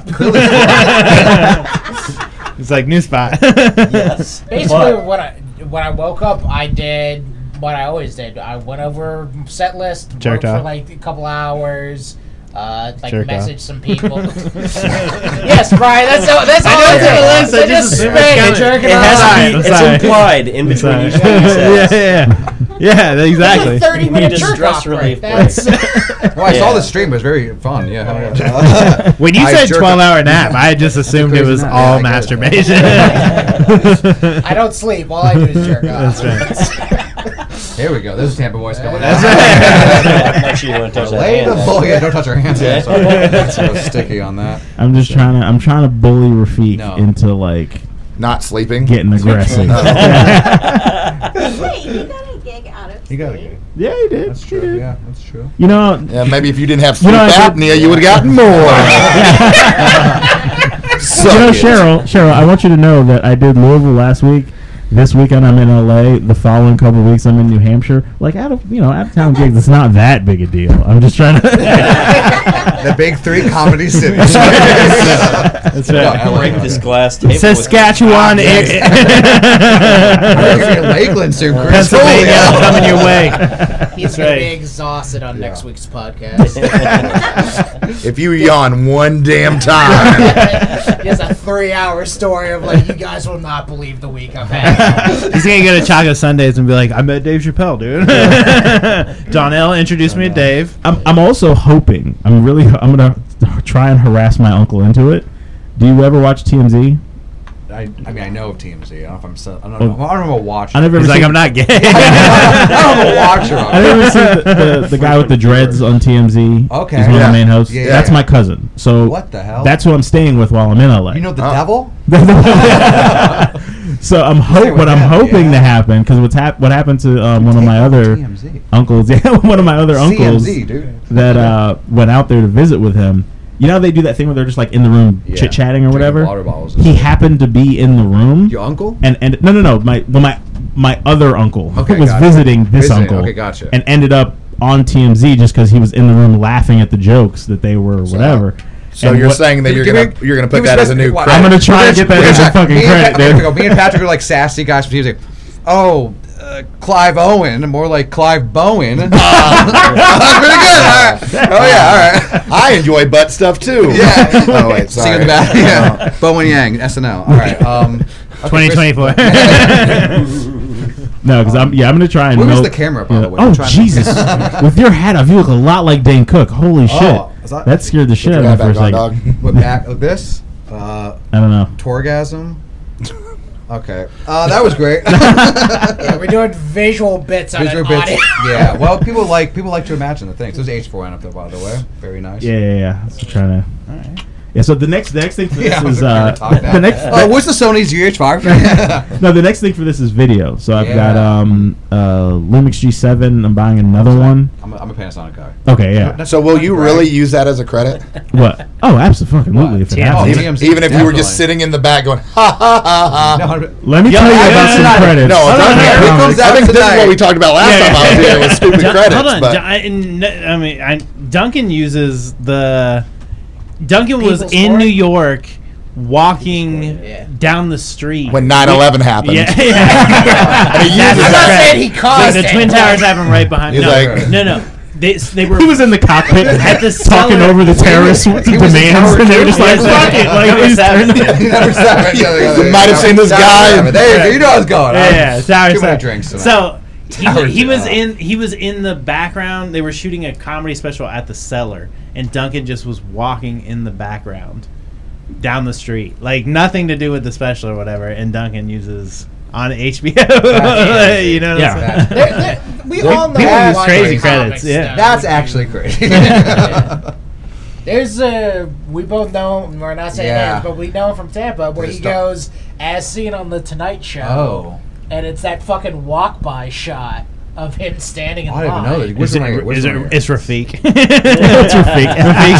It's like new spot. Yes. Basically, when I when I woke up, I did what I always did. I went over set list, Jerked worked for off. like a couple hours, uh, like Jerked messaged off. some people. Yes, Brian, that's all. That's all I I know did. it's on the list, I I just just assumed spang it's and coming. jerking It has off. to I'm be. It's sorry. implied in between Sorry. each thing he says. yeah, yeah, yeah. Yeah, exactly. thirty minute just jerk stress off relief break. break. That's Well, I saw Yeah. the stream. It was very fun. Yeah. hell yeah. When you I said jerk twelve off. hour nap, I just assumed it crazy was nap. all Yeah, I get it. masturbation. I don't sleep. All I do is jerk off. That's right. Here we go. There's a Tampa voice coming. That's out. Make sure you don't touch that Lay hand. the bull. Yeah, don't touch our hands. Yeah, sorry. It's so sticky on that. I'm just trying to I'm trying to bully Rafiq No. into like Not sleeping. getting aggressive. Wait, you got a gig out of You got state? it. Yeah, he did. That's He true. did. Yeah, that's true. You know, Yeah, maybe if you didn't have You sleep know, I did- apnea, you would have gotten more. So you know, good. Cheryl, Cheryl, I want you to know that I did Louisville last week. This weekend I'm in L A. The following couple of weeks I'm in New Hampshire. Like out of you know out of town gigs, it's not that big a deal. I'm just trying to. The big three comedy cities. That's No, right. L A. Break this glass table. with- Saskatchewan, Lakeland soon, Chris. Pennsylvania, Holy hell. coming your way. He's That's gonna right. be exhausted on next week's podcast. If you yawn one damn time, He has a three-hour story of like, you guys will not believe the week I've had. He's gonna go to Chocolate Sundays and be like, "I met Dave Chappelle, dude." Donnell introduced me to Dave. I'm, I'm also hoping. I'm really. I'm gonna try and harass my uncle into it. Do you ever watch T M Z? I, I mean, I know of T M Z. I don't know if I'm. So, I don't Oh. know. I don't know a watcher. I never ever He's like, seen, "I'm not gay." I don't know a watcher. of I it. never seen the, the, the guy with the dreads on T M Z. Okay. He's one of Yeah. the main hosts. Yeah, That's yeah. my cousin. So What the hell? that's who I'm staying with while I'm in L A. You know the Oh. devil? So I'm Stay hope with what I'm him, hoping yeah. to happen because what's hap- what happened to um, one of my other T M Z. uncles, yeah, one of my other uncles C M Z, dude. that uh, went out there to visit with him. You know how they do that thing where they're just like in the room Yeah. chit chatting or Drinking whatever. water bottles and He stuff. happened to be in the room, Your uncle? and and no no no my well my my other uncle Okay, was gotcha. visiting this Visiting, uncle. okay, gotcha. And ended up on T M Z just because he was in the room laughing at the jokes that they were whatever. so And you're what- saying that you're Give gonna me- you're gonna give put me that as a specific- new what- credit. I'm gonna try and get that as a Patrick- fucking me and credit, Pa- here we dude. go. Me and Patrick are like sassy guys from T M Z. Oh, uh, Clive Owen, more like Clive Bowen. Pretty good. All right. Oh yeah, all right. I enjoy butt stuff too. Yeah. Oh wait, Sing sorry. in the back. Yeah. Bowen Yang, S N L. All right. Um, okay, twenty twenty-four. No, because I'm yeah I'm gonna try and. Where's milk- the camera, by yeah. the way? I'm Oh trying to- Jesus! With your hat off, you look a lot like Dane Cook. Holy shit! Oh, is that- that scared the shit Put out your of me hat for a back on, second. dog. What back like this? Uh, I don't know. Torgasm. Okay. Uh, that was great. Yeah, we're doing visual bits on Visual an bits. audio. Yeah. Well, people like people like to imagine the things. There's H four N up there, by the way. Very nice. Yeah, yeah, yeah. So trying to. Alright. Yeah. So the next the next thing for this Yeah, is we're uh, gonna talk now. the next. Oh, what's the Sony Z H five? No, the next thing for this is video. So I've Yeah. got um uh Lumix G seven. I'm buying another one. I'm a, I'm a Panasonic guy. Okay, yeah. So will you really use that as a credit? What? Oh, absolutely. If it T M Z. Oh, happens. T M Z, Even if you were definitely. just sitting in the back going, ha ha ha ha. No, Let me Yo, tell you I- about no, some no, no, credits. No, Hold on, I here think- it comes I out think this is tonight. what we talked about last Yeah, time I was yeah. here with stupid Dun- credits. Hold on, but Dun- I, I mean, I, Duncan uses the. Duncan was People's in Sport? New York, walking Yeah. down the street when nine eleven happened, Yeah, and he That's uses I'm not that. saying he like caused the it. twin towers happen right behind. He's no, like- no, no. They they were. He was in the cockpit At the talking cellar. over the terrorist He was a demands, coward and they were too. just like, "Fuck it!" Like, Number he's seven. turning- Number seven. Yeah, yeah, yeah, You might have seen this Tower guy. seven. There you go. You know I was going. Yeah, yeah, Tower Too many seven. drinks tonight. So he, Tower he was seven. in he was in the background. They were shooting a comedy special at the Cellar, and Duncan just was walking in the background down the street, like nothing to do with the special or whatever. And Duncan uses on H B O. That's You know, what Yeah. I'm saying? That's- They're- they're- we all know people use why crazy the credits, comics yeah. stuff. That's actually crazy. Yeah. There's a we both know him, we're not saying Yeah. names, but we know him from Tampa where he Just stop. goes as seen on the Tonight Show. Oh. And it's that fucking walk by shot of him standing in I didn't line. even know that. Where's Is it, my- where's is it, my- it's Rafiq. It's Rafiq.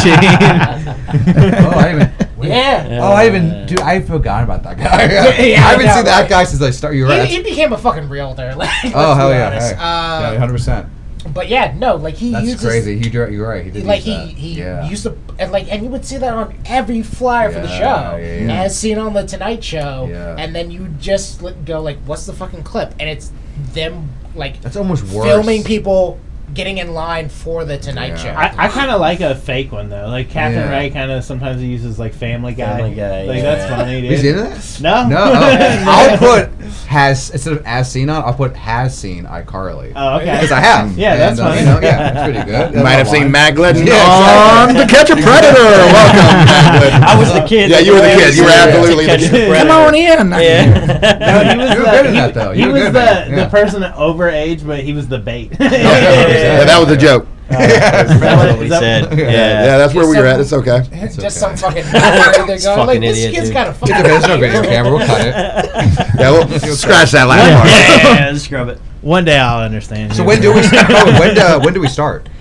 Rafiq Shaheen. Oh, I even. Yeah. Oh, I even. Dude, I forgot about that guy. yeah, I haven't I know, seen that right? guy since I started. You're right. He, he became a fucking realtor. Like, let's Oh hell be yeah! honest. Hey. Uh, yeah, hundred percent. But yeah, no, like he That's uses crazy. He, you're you're right. He did like use he that. he yeah. used to and like and you would see that on every flyer for the Yeah, show yeah, yeah. as seen on the Tonight Show, Yeah. and then you just li- go like, what's the fucking clip? And it's them like That's almost worse. filming people getting in line for the Tonight Yeah. Show. I, I kind of like a fake one though. Like Captain Yeah. Ray kind of sometimes uses like Family Guy. Family Guy, Like yeah. that's funny, dude. He's into that. No, No, oh, I'll put has instead of as seen on. I'll put has seen iCarly. Oh, okay. Because I have. Yeah, that's And, uh, funny. You know, yeah, that's pretty good. You might have seen Mag Legend Yeah, on exactly. To Catch a Predator. Welcome, Mag Legend. I was the kid. Yeah, that you were the went kid. You were to absolutely the catch kid. the predator. Come on in. Yeah. No, he was You were the, good at he, that, though. he You were was good the, at that, yeah. the person over age, but he was the bait. Yeah, that was a joke. That's what we Is that- said. Yeah. Yeah. Yeah, that's where we were at. Some- It's okay. It's It's just okay. some fucking nerd. They're going like, fucking this idiot, kid's dude. got a fucking. Get the there's no video camera. We'll cut it. Yeah, we'll scratch that last Yeah. part. Yeah, yeah, scrub it. One day I'll understand. So you. when do we start? Oh, when uh, when do we start?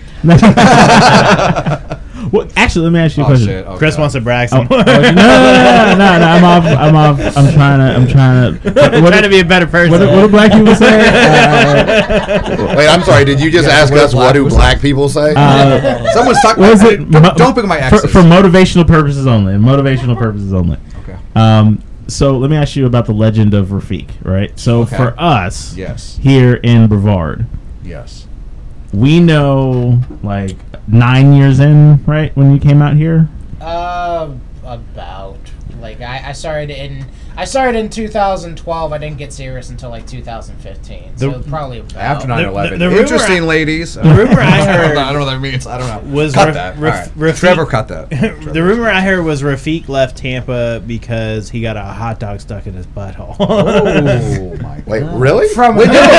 Well, actually, let me ask you a Oh question. shit! Oh, Chris God. wants to brag Oh, some more. no, no, no, no, no, no, I'm off. I'm off. I'm trying to. I'm trying to. What, what, trying to be a better person. what, do- what do black people say? Uh, Wait, I'm sorry. Did you just Yeah, ask what us black what do people black people say? uh, Someone's talking. what is it? Don't, Mo- don't pick my for, exes. for motivational purposes only. Motivational purposes only. Okay. Um, so let me ask you about the legend of Rafiq, right? So Okay. for us Yes. here in Brevard, Yes. we know like nine years in, right, when you came out here. Uh, about like I, I started in I started in two thousand twelve. I didn't get serious until like two thousand fifteen. So The- probably about After The- nine eleven. the- the rumor Interesting, I- ladies. the rumor I heard I don't know what that means. I don't know. was cut Raf- that. Raf- All right. Rafiq- Trevor, cut that. The rumor I heard was Rafiq left Tampa because he got a hot dog stuck in his butthole. Oh my. Wait, really? from.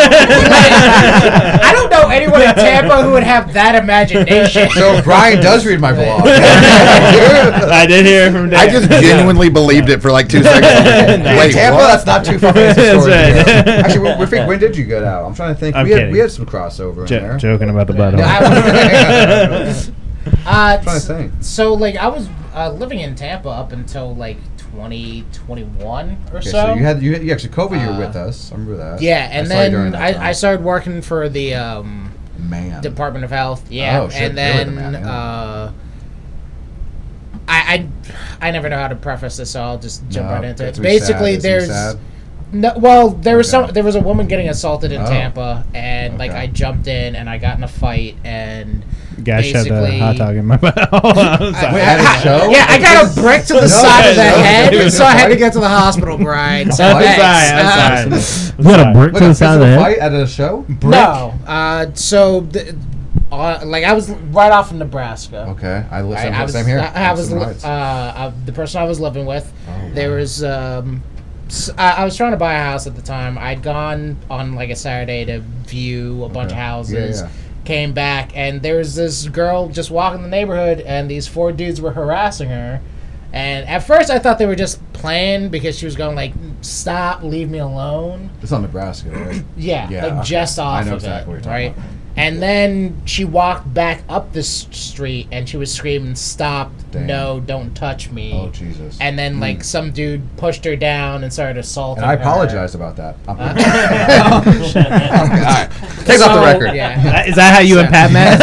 I don't know anyone in Tampa who would have that imagination. So Brian does read my blog. I did hear it from Dan. I just genuinely believed it for like two seconds. Wait, Tampa, what? that's not too far from the That's story. right. Yeah. Actually, when, when- when did you get out? I'm trying to think. I'm we had kidding. we had some crossover in Jo- there. joking about the butthole. Uh, I'm trying to s- think. so like I was uh, living in Tampa up until like twenty twenty-one or Okay, so. so you had you, had, you actually COVID. You were Uh, with us. I remember that. yeah, and I saw you during then that I, I time. started working for the um, Man. Department of Health. Yeah, Oh, shit, and you're like a then man, yeah. uh, I, I I never know how to preface this, so I'll just jump No, right into that's it. really Basically, sad. Isn't it there's sad? no. Well, there was Okay. some. There was a woman getting assaulted in Oh. Tampa, and like Okay. I jumped in and I got in a fight and. Guy shoved a basically- hot dog in my butthole. I'm sorry. Wait, at a show? Yeah, I got a brick to the No, side of the no, head, no, so I had to no. get to the hospital, Brian. So I'm thanks. sorry, I'm Uh, sorry. You got a brick Like to a the side of the physical head. fight at a show? No, uh, so th- uh, like I was right off in Nebraska. Okay, I I, listen. I was, Same here. I, I was Same li- rights. uh, uh, the person I was living with. Oh, There wow. was um, s- I, I was trying to buy a house at the time. I'd gone on like a Saturday to view a bunch of Okay. houses. Yeah, yeah. Came back and there was this girl just walking the neighborhood, and these four dudes were harassing her. And at first, I thought they were just playing because she was going like, "Stop, leave me alone." It's on Nebraska, right? Yeah, Yeah, like okay. just off I know of exactly it, what you're talking right? about. And then she walked back up the s- street and she was screaming, "Stop! Damn. No, don't touch me!" Oh Jesus! And then like some dude pushed her down and started assaulting And I her. apologize about that. I'm Uh, All right. Take off the So, record. Yeah. Is that how you and Pat met?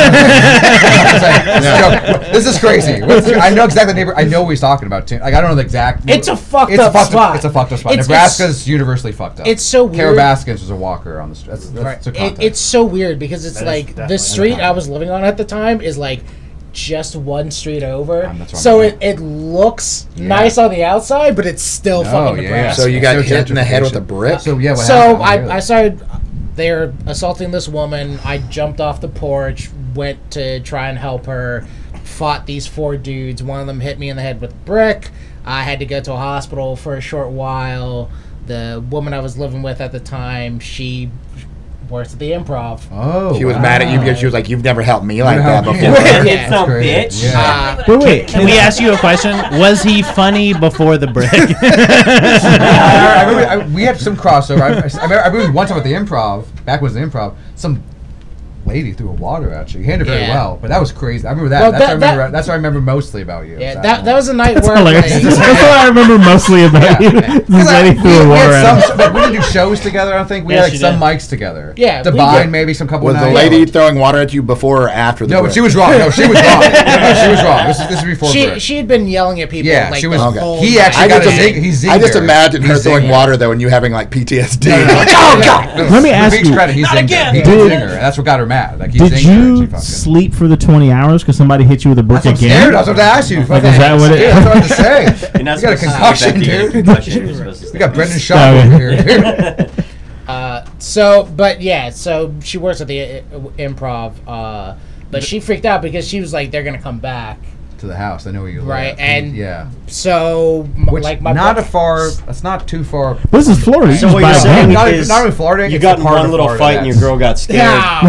No. This is crazy. What's- I know exactly the neighbor. I know what he's talking about too. Like I don't know the exact. It's a fucked it's up a fucked spot. It's a fucked up spot. It's- Nebraska's universally fucked up. It's so weird. Carol Baskins was a walker on the street. That's, that's, Right. that's a It, context. it's so weird because it's That is like definitely the street I was living on at the time is like just one street over. Um, that's what so I'm it, it looks Yeah. nice on the outside, but it's still No, fucking yeah. Nebraska. So you got So hit in the head with a gentrification. brick? So yeah. What So happened? I, Really? I started. They're assaulting this woman. I jumped off the porch, went to try and help her. Fought these four dudes. One of them hit me in the head with a brick. I had to go to a hospital for a short while. The woman I was living with at the time, she works at the Improv. Oh. She was wow. mad at you because she was like, "You've never helped me like helped that me. before." Yeah. It's no That's great. bitch. Yeah. Uh, Wait, wait. Can we ask you a question? Was he funny before the break? I, I remember, I, we had some crossover. I, I, remember, I remember one time at the Improv, back when it was the Improv, some lady threw a water at you. You handled it very Yeah. well, but that was crazy. I remember that. Well, that's, that- what I remember that- that's what I remember mostly about you. yeah, was that that was a night That's where hilarious. like, That's what I remember mostly about you. Yeah. This lady we, threw a we water had at some, him. like, we didn't do shows together. I don't think we Yes, had like you some did. mics together. Yeah, we Divine did. maybe some couple Was the nights. lady throwing water at you before or after the No, but brick? she was wrong. No, she was wrong. No, she was wrong. This is this is before. she Brick. she had been yelling at people. Yeah, like, she was- the Okay. whole He night. actually I got just, a zing. He zinged I just her. imagine He her throwing zinged her. water though, and you having like P T S D. No, no, no. Like, oh Yeah. god! No, Let me to ask Beek's you- credit, he Not zinged again. her. He Did- zinged her. That's what got her mad. Like he Did zinged her. and she you fucking- sleep for the twenty hours because somebody hit you with a brick That's what I'm again? scared. That's what I asked you. Like, is that what it- Yeah, that's what I was to say. You're not You got a supposed to concussion, sleep after you get a dude. concussion. You're supposed to We stay got home. Brendan Shaw Okay. over here. Uh, so, but yeah, so she works at the uh, Improv. Uh, but she freaked out because she was like, "They're gonna come back." To the house. I know where you live. Right, and- yeah. So, m- Which like my not bro- a far. That's not too far. This is Florida. You So just what buy you're a saying gun. Not- is not in Florida, you it's got a in part one of little Florida fight and your that's- girl got scared. Yeah.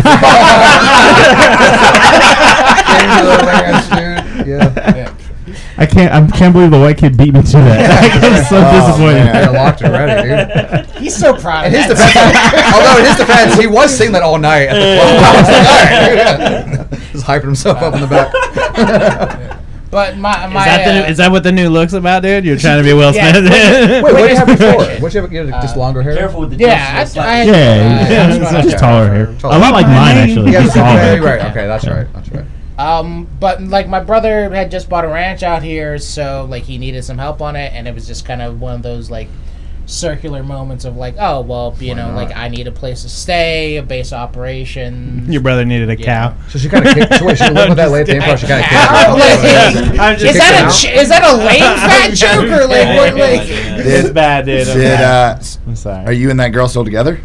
Came to the ranch, dude. Yeah. I can't. I can't believe the white kid beat me to that. I'm so Oh, disappointed. man. Yeah, locked it already, dude. He's so proud In of his that. defense, although in his defense, he was singing that all night at the club. I was like, all right, dude. Just hyping himself up in the back. But my Is my that, uh, the, is that what the new look's about, dude? You're trying to be Will Yeah, Smith? Wait, what did you have before? Perfection. What did you have? You had just Uh, longer hair? Careful with the yeah, jokes. I, I, Yeah, uh, yeah, that's it's what I- just taller hair. Taller. A lot like mine, actually. Yeah, He's the taller. okay, right. Okay, that's right. That's right. Um, but like my brother had just bought a ranch out here, so like he needed some help on it, and it was just kind of one of those like circular moments of like, oh well, you Why know, not? like I need a place to stay, a base operation. Your brother needed a Yeah. cow. So she kind of kicked. So wait, she lived with that late at the improv. She kind of Cow? kicked. I'm Is just that out. a ch- is that a lame fat joke or like what? Like, It's bad, dude. I'm Did bad. uh, I'm sorry. are you and that girl still together?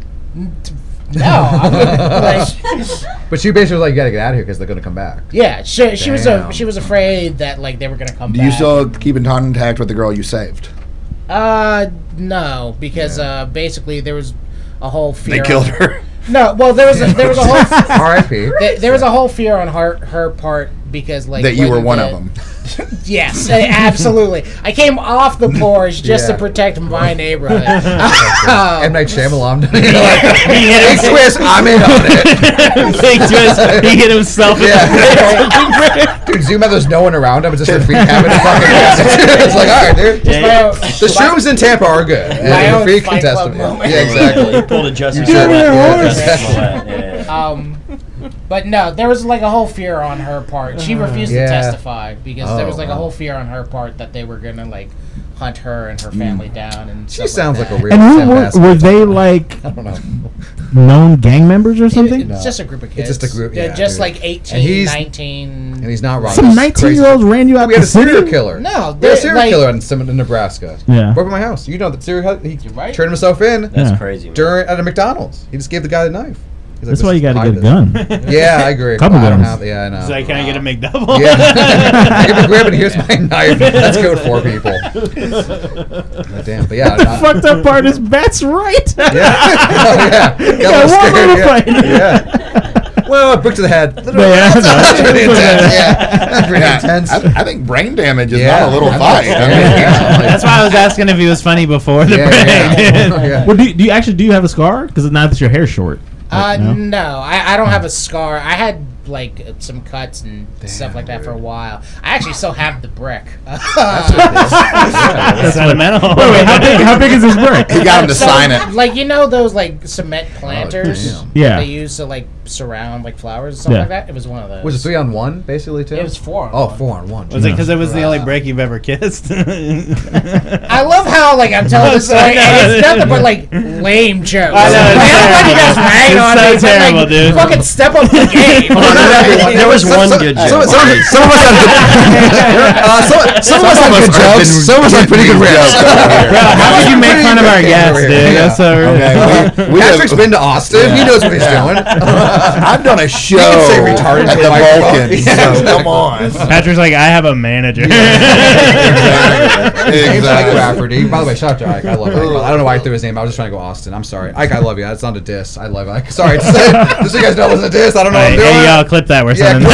no, I'm like, But she basically was like, "You gotta get out of here because they're gonna come back." yeah, she, she was a, Damn. she was afraid that like they were gonna come Do back. you still keep in contact with the girl you saved? Uh, no, because uh, basically there was a whole fear. They killed on- her. No, well there was a, there was a whole R I P there, there was a whole fear on her her part because like That you when were one the- of them. Yes, eh, absolutely. I came off the porch just Yeah. to protect my neighborhood. M. Um, Night Shyamalan. Big twist. I'm in on it. Big twist. He hit himself. Yeah. Dude, zoom out. There's no one around him. It's just a freak having a fucking. It's like, all right, dude. Yeah, my- The shrooms in Tampa are good. My And own the freak Fight Club contestant. moment. Yeah, exactly. You pulled a Justin You Smollett. did, yeah, Justin exactly. Smollett. Yeah, yeah. um, but no, there was like a whole fear on her part. She refused Yeah. to testify because there Oh, was like a wow. whole fear on her part that they were gonna like hunt her and her family down and. She stuff sounds like that. a real. And who Sam were, Bassett. were they like I don't know. known gang members or It- something? It's No. just a group of kids. It's just a group, They're yeah, just dude. like And eighteen, he's- nineteen. And he's not wrong. Some It's nineteen year olds ran you out We had the a serial city? killer. No, We had a they're serial like- killer in, some, in Nebraska. Yeah. Over my house. You know the serial killer. He right. turned himself in That's Yeah. crazy, man. during at a McDonald's. He just gave the guy the knife. He's like, That's "This why you is got to hide get a this." gun. Yeah, I agree. Couple I don't guns. have. Yeah, I know. So can I get a McDouble? Yeah. Give me a grip and here's my knife. Let's go with four people. Oh, damn, but yeah. The not- fucked up part is Bet's right. Yeah. Oh, yeah. Got Yeah, a little one scared, little yeah. fight. Yeah. Well, a brick to the head. Yeah, no. That's pretty intense. Yeah, that's pretty Yeah, intense. I, I think brain damage is Yeah. not a little I fight. think so. I mean, Yeah. That's why I was asking if he was funny before the Yeah, break. yeah. Yeah. Well, do you, do you actually do you have a scar? Because now that your hair's short. Uh, Like, no? no, I, I don't have a scar. I had like uh, some cuts and stuff like that for a while. I actually still have the brick. That's sentimental. Wait, wait, how big? How big is this brick? he got him to So, sign it. Like you know those like cement planters damn. Yeah. that they use to like surround like flowers and stuff Yeah. like that. It was one of those. Was it three on one, basically, too? It was four. on Oh, one. four on one. Was it because it was the only Wow. break you've ever kissed? I love how like I'm telling this story I know. and it's nothing but like lame jokes. I know, Like, it's I don't like you guys terrible. ragging It's on so me, but, terrible, like, dude. fucking step up the game. Oh, not everyone. There was Some- one some- good some- joke. Some, some of us had good, uh, some, some of us had good jokes. Some of us had pretty good rips. Bro, how could you make fun of our guests, dude? Yeah. That's so rude. Okay, we, we Patrick's have, been to Austin. He knows what he's doing. I've done a show can say retarded at to the a microphone. Vulcan, Yeah, so come on. Patrick's like, I have a manager. Exactly. James Ike Exactly. Rafferty. By the way, shout out to Ike. I love Ike. I don't know why I threw his name. I was just trying to go Austin. I'm sorry. Ike, I love you. That's not a diss. I love Ike. Sorry. Just, just so you guys know it wasn't a diss. I don't know what Hey, I'm doing. hey, y'all, clip that. We're Yeah, sending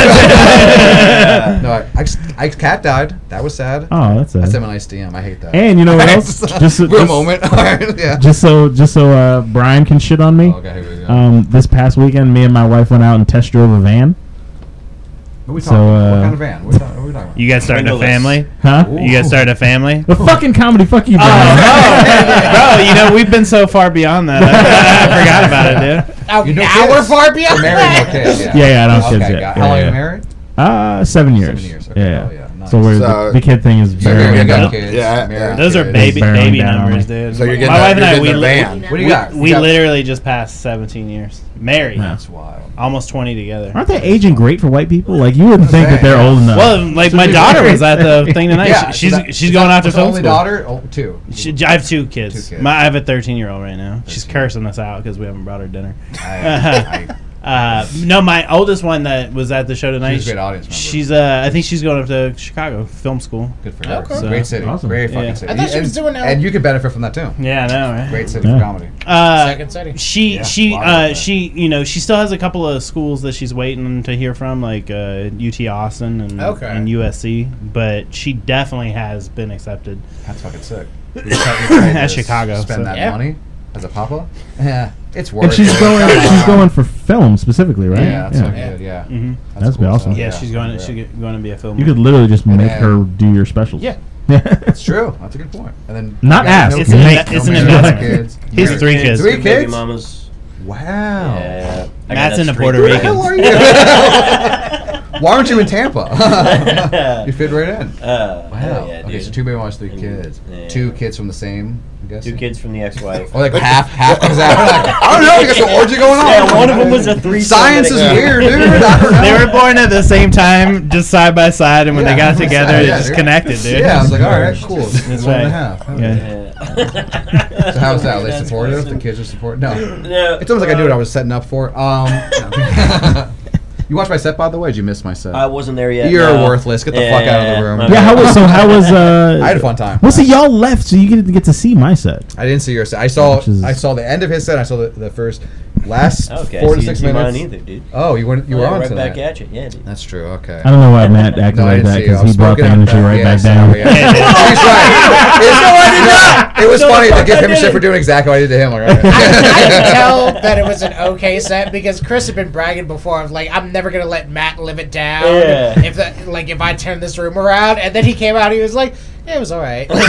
that. no, I- Ike's, Ike's cat died. That was sad. Oh, that's That's it. him on Ice D M. I hate that. And you know what else? Just for a just- moment. All right, yeah. Just so just so uh, Brian can shit on me. Oh, okay, here we go. Um, this past weekend, me and my wife went out and test drove a van. what are we so, talking about? uh, What kind of van? What are we talking, what are we talking about? You guys starting a Windowless. family? Huh? Ooh. You guys starting a family? The fucking comedy. Fuck you, Brian. Bro, you know, we've been so far beyond that. I, I forgot about it, dude. Oh, You know now kids. we're far beyond We're married, that. no kids. Yeah, Yeah, yeah, I don't have okay, kids yet. got- Yeah, How long are yeah. you married? Uh, seven years. Seven years, okay. Yeah. Oh, yeah, nice. So we're So- the, the kid thing is So very married, got down. kids. Yeah, married, yeah. Those are kids. baby barreling baby down on numbers, me. dude. So you're My getting wife that- and you're I, getting we, the li- van. What do you got? we You got- literally just passed seventeen years. Married. Yeah. That's wild. Almost twenty together. Aren't they aging great for white people? Like you wouldn't think that they're old enough. Well, like my daughter was at the thing tonight. Yeah, She- she's so that- she's is going that- out to what's the film only school. daughter? Oh, two. She, I have two kids. Two kids. My, I have a thirteen year old right now. She's thirteen. cursing us out because we haven't brought her dinner. I, I, Uh, no, my oldest one that was at the show tonight. She's a great audience member. She's uh, I think she's going up to Chicago Film School. good for her. Okay. So- Great city. Awesome. Great fucking Yeah. city. I thought she And- was doing that- And you could benefit from that too. Yeah, I know, right? Great city Yeah. for comedy. Uh, Second city. She Yeah, she a lot of uh that. she you know she still has a couple of schools that she's waiting to hear from, like uh, U T Austin and Okay. and U S C, but she definitely has been accepted. That's fucking sick. You try- you try At to Chicago, Spend so- that Yeah. money as a papa? Yeah, it's worth and she's it. going. Come She's on. going for film specifically, right? Yeah, that's yeah. fucking good. Yeah, hmm That's awesome. stuff, Yeah, she's going to yeah. she's going to be a film. You could literally just And make then- her do your specials. Yeah. That's true. That's a good point. And then Not you guys ask, know It's kids, an, make- it's no an married investment. kids. He has Married three kids. Three Two baby kids? mamas. Wow. Yeah. I got Matt's that into streak. Puerto Who the Rican. hell are you? Why aren't you in Tampa? You fit right in. Uh, Wow. hell yeah, okay, dude. so two baby mamas, three And- kids. yeah. Two kids from the same, I guess. Two kids from the ex-wife. Or like half, half comes out. Like, I don't know. You got some orgy going on. Yeah, one of them was a three. Science is weird, dude. I don't know. They were born at the same time, just side by side, and when Yeah, they got that's together, sad, it yeah, just dude. connected, dude. Yeah, I was like, all right, cool. That's One and a right. half. Okay. Yeah. So how's that? Are they That's supportive? awesome. The kids are supportive? No. No, It's almost like I knew what I uh, was setting up for. Um, no. You watched my set, by the way? Or did you miss my set? I wasn't there yet. You're no. worthless. Get the fuck out of the room. my Yeah. How bad. was so? How was? Uh, I had a fun time. Well, see, y'all left, so you didn't get to see my set. I didn't see your set. I saw Which is- I saw the end of his set. I saw the, the first last Okay, four so to you six didn't see minutes. mine either, dude. Oh, you weren't. You were Yeah, on right tonight. back at you. Yeah, dude. That's true. Okay. I don't know why Matt acted No, I like didn't that see you. I because was he brought the smoking energy up right yeah, back sorry, down. yeah. He's right. It's, no, I did not. It was No, funny the to fuck give I him shit didn't. for doing exactly what I did to him. Like, I, I could tell that it was an okay set because Chris had been bragging before of like I'm never gonna let Matt live it down. Yeah. If the, like if I turn this room around, and then he came out, he was like, yeah, it was all right. I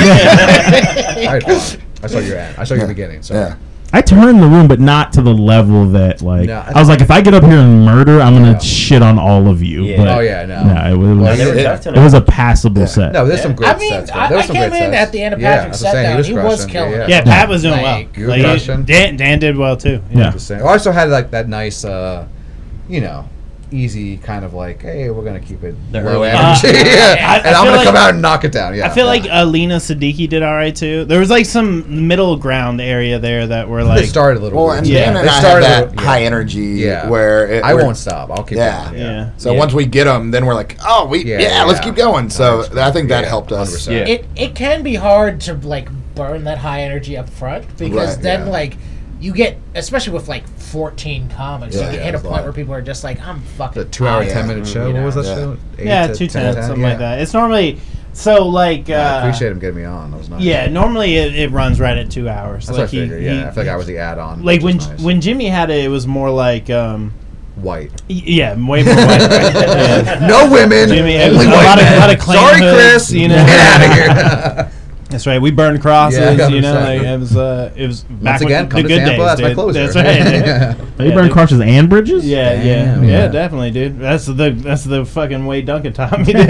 had fun. I saw your end. I saw your beginning. So. Yeah. I turned the room, but not to the level that like No, I I was like, if I get up here and murder, I'm gonna Yeah. shit on all of you. Yeah. But Oh yeah, no. no, it was, Well, They were it- tough it tonight. was a passable Yeah. set. No, there's some great I mean, sets. though. I, There I was some came great in sets. at the end of Yeah, Patrick's that's what I'm set saying. though. He was crushing. killing it. Yeah, Pat was doing well. Like, You were Like, crushing. Dan, Dan did well too. Yeah. Just saying. I also had like that nice, uh, you know, easy kind of like, hey, we're gonna keep it The low early- energy, Uh, yeah. I- I and I'm feel gonna like- come out and knock it down. Yeah, I feel yeah. like Alina Siddiqui did all right too. There was like some middle ground area there that were they like, started a little. Well, weird. and Yeah. Dan and They I have started that with- yeah. high energy Yeah. where it, I we're- won't stop. I'll keep Yeah. going. yeah. So Yeah. once we get them, then we're like, oh, we Yeah, yeah, yeah, let's yeah. keep going. So I think that Yeah, helped us. one hundred percent. Yeah. It it can be hard to like burn that high energy up front because Right, then yeah. like you get, especially with like fourteen comics, Yeah, you can yeah, hit a it's a point lot. where people are just like, I'm fucking. The two-hour, tired. ten-minute show. You What was that Yeah. show? Eight Yeah, to two ten, ten, ten? something Yeah. like that. It's normally so like. Uh, I appreciate him getting me on. That was nice. Yeah, normally it, it runs right at two hours. That's like what I figured. he- Yeah, he- I feel like I was the add-on. Like when which is nice. when Jimmy had it, it was more like um, white. y- yeah, way more white. Yeah. No women. Jimmy, it only was a white lot of, men. lot of clan Sorry, hoods, Chris. you know. Get out of here. That's right. We burned crosses. Yeah, you know, one hundred like percent. it was. Uh, it was back Once when again, the come to good Tampa. days, That's my dude. closer. That's right. Yeah. Oh, you Yeah, burn dude. crosses and bridges? Yeah, yeah, Damn. yeah, Yeah. definitely, dude. That's the that's the fucking way Duncan taught me. Speaking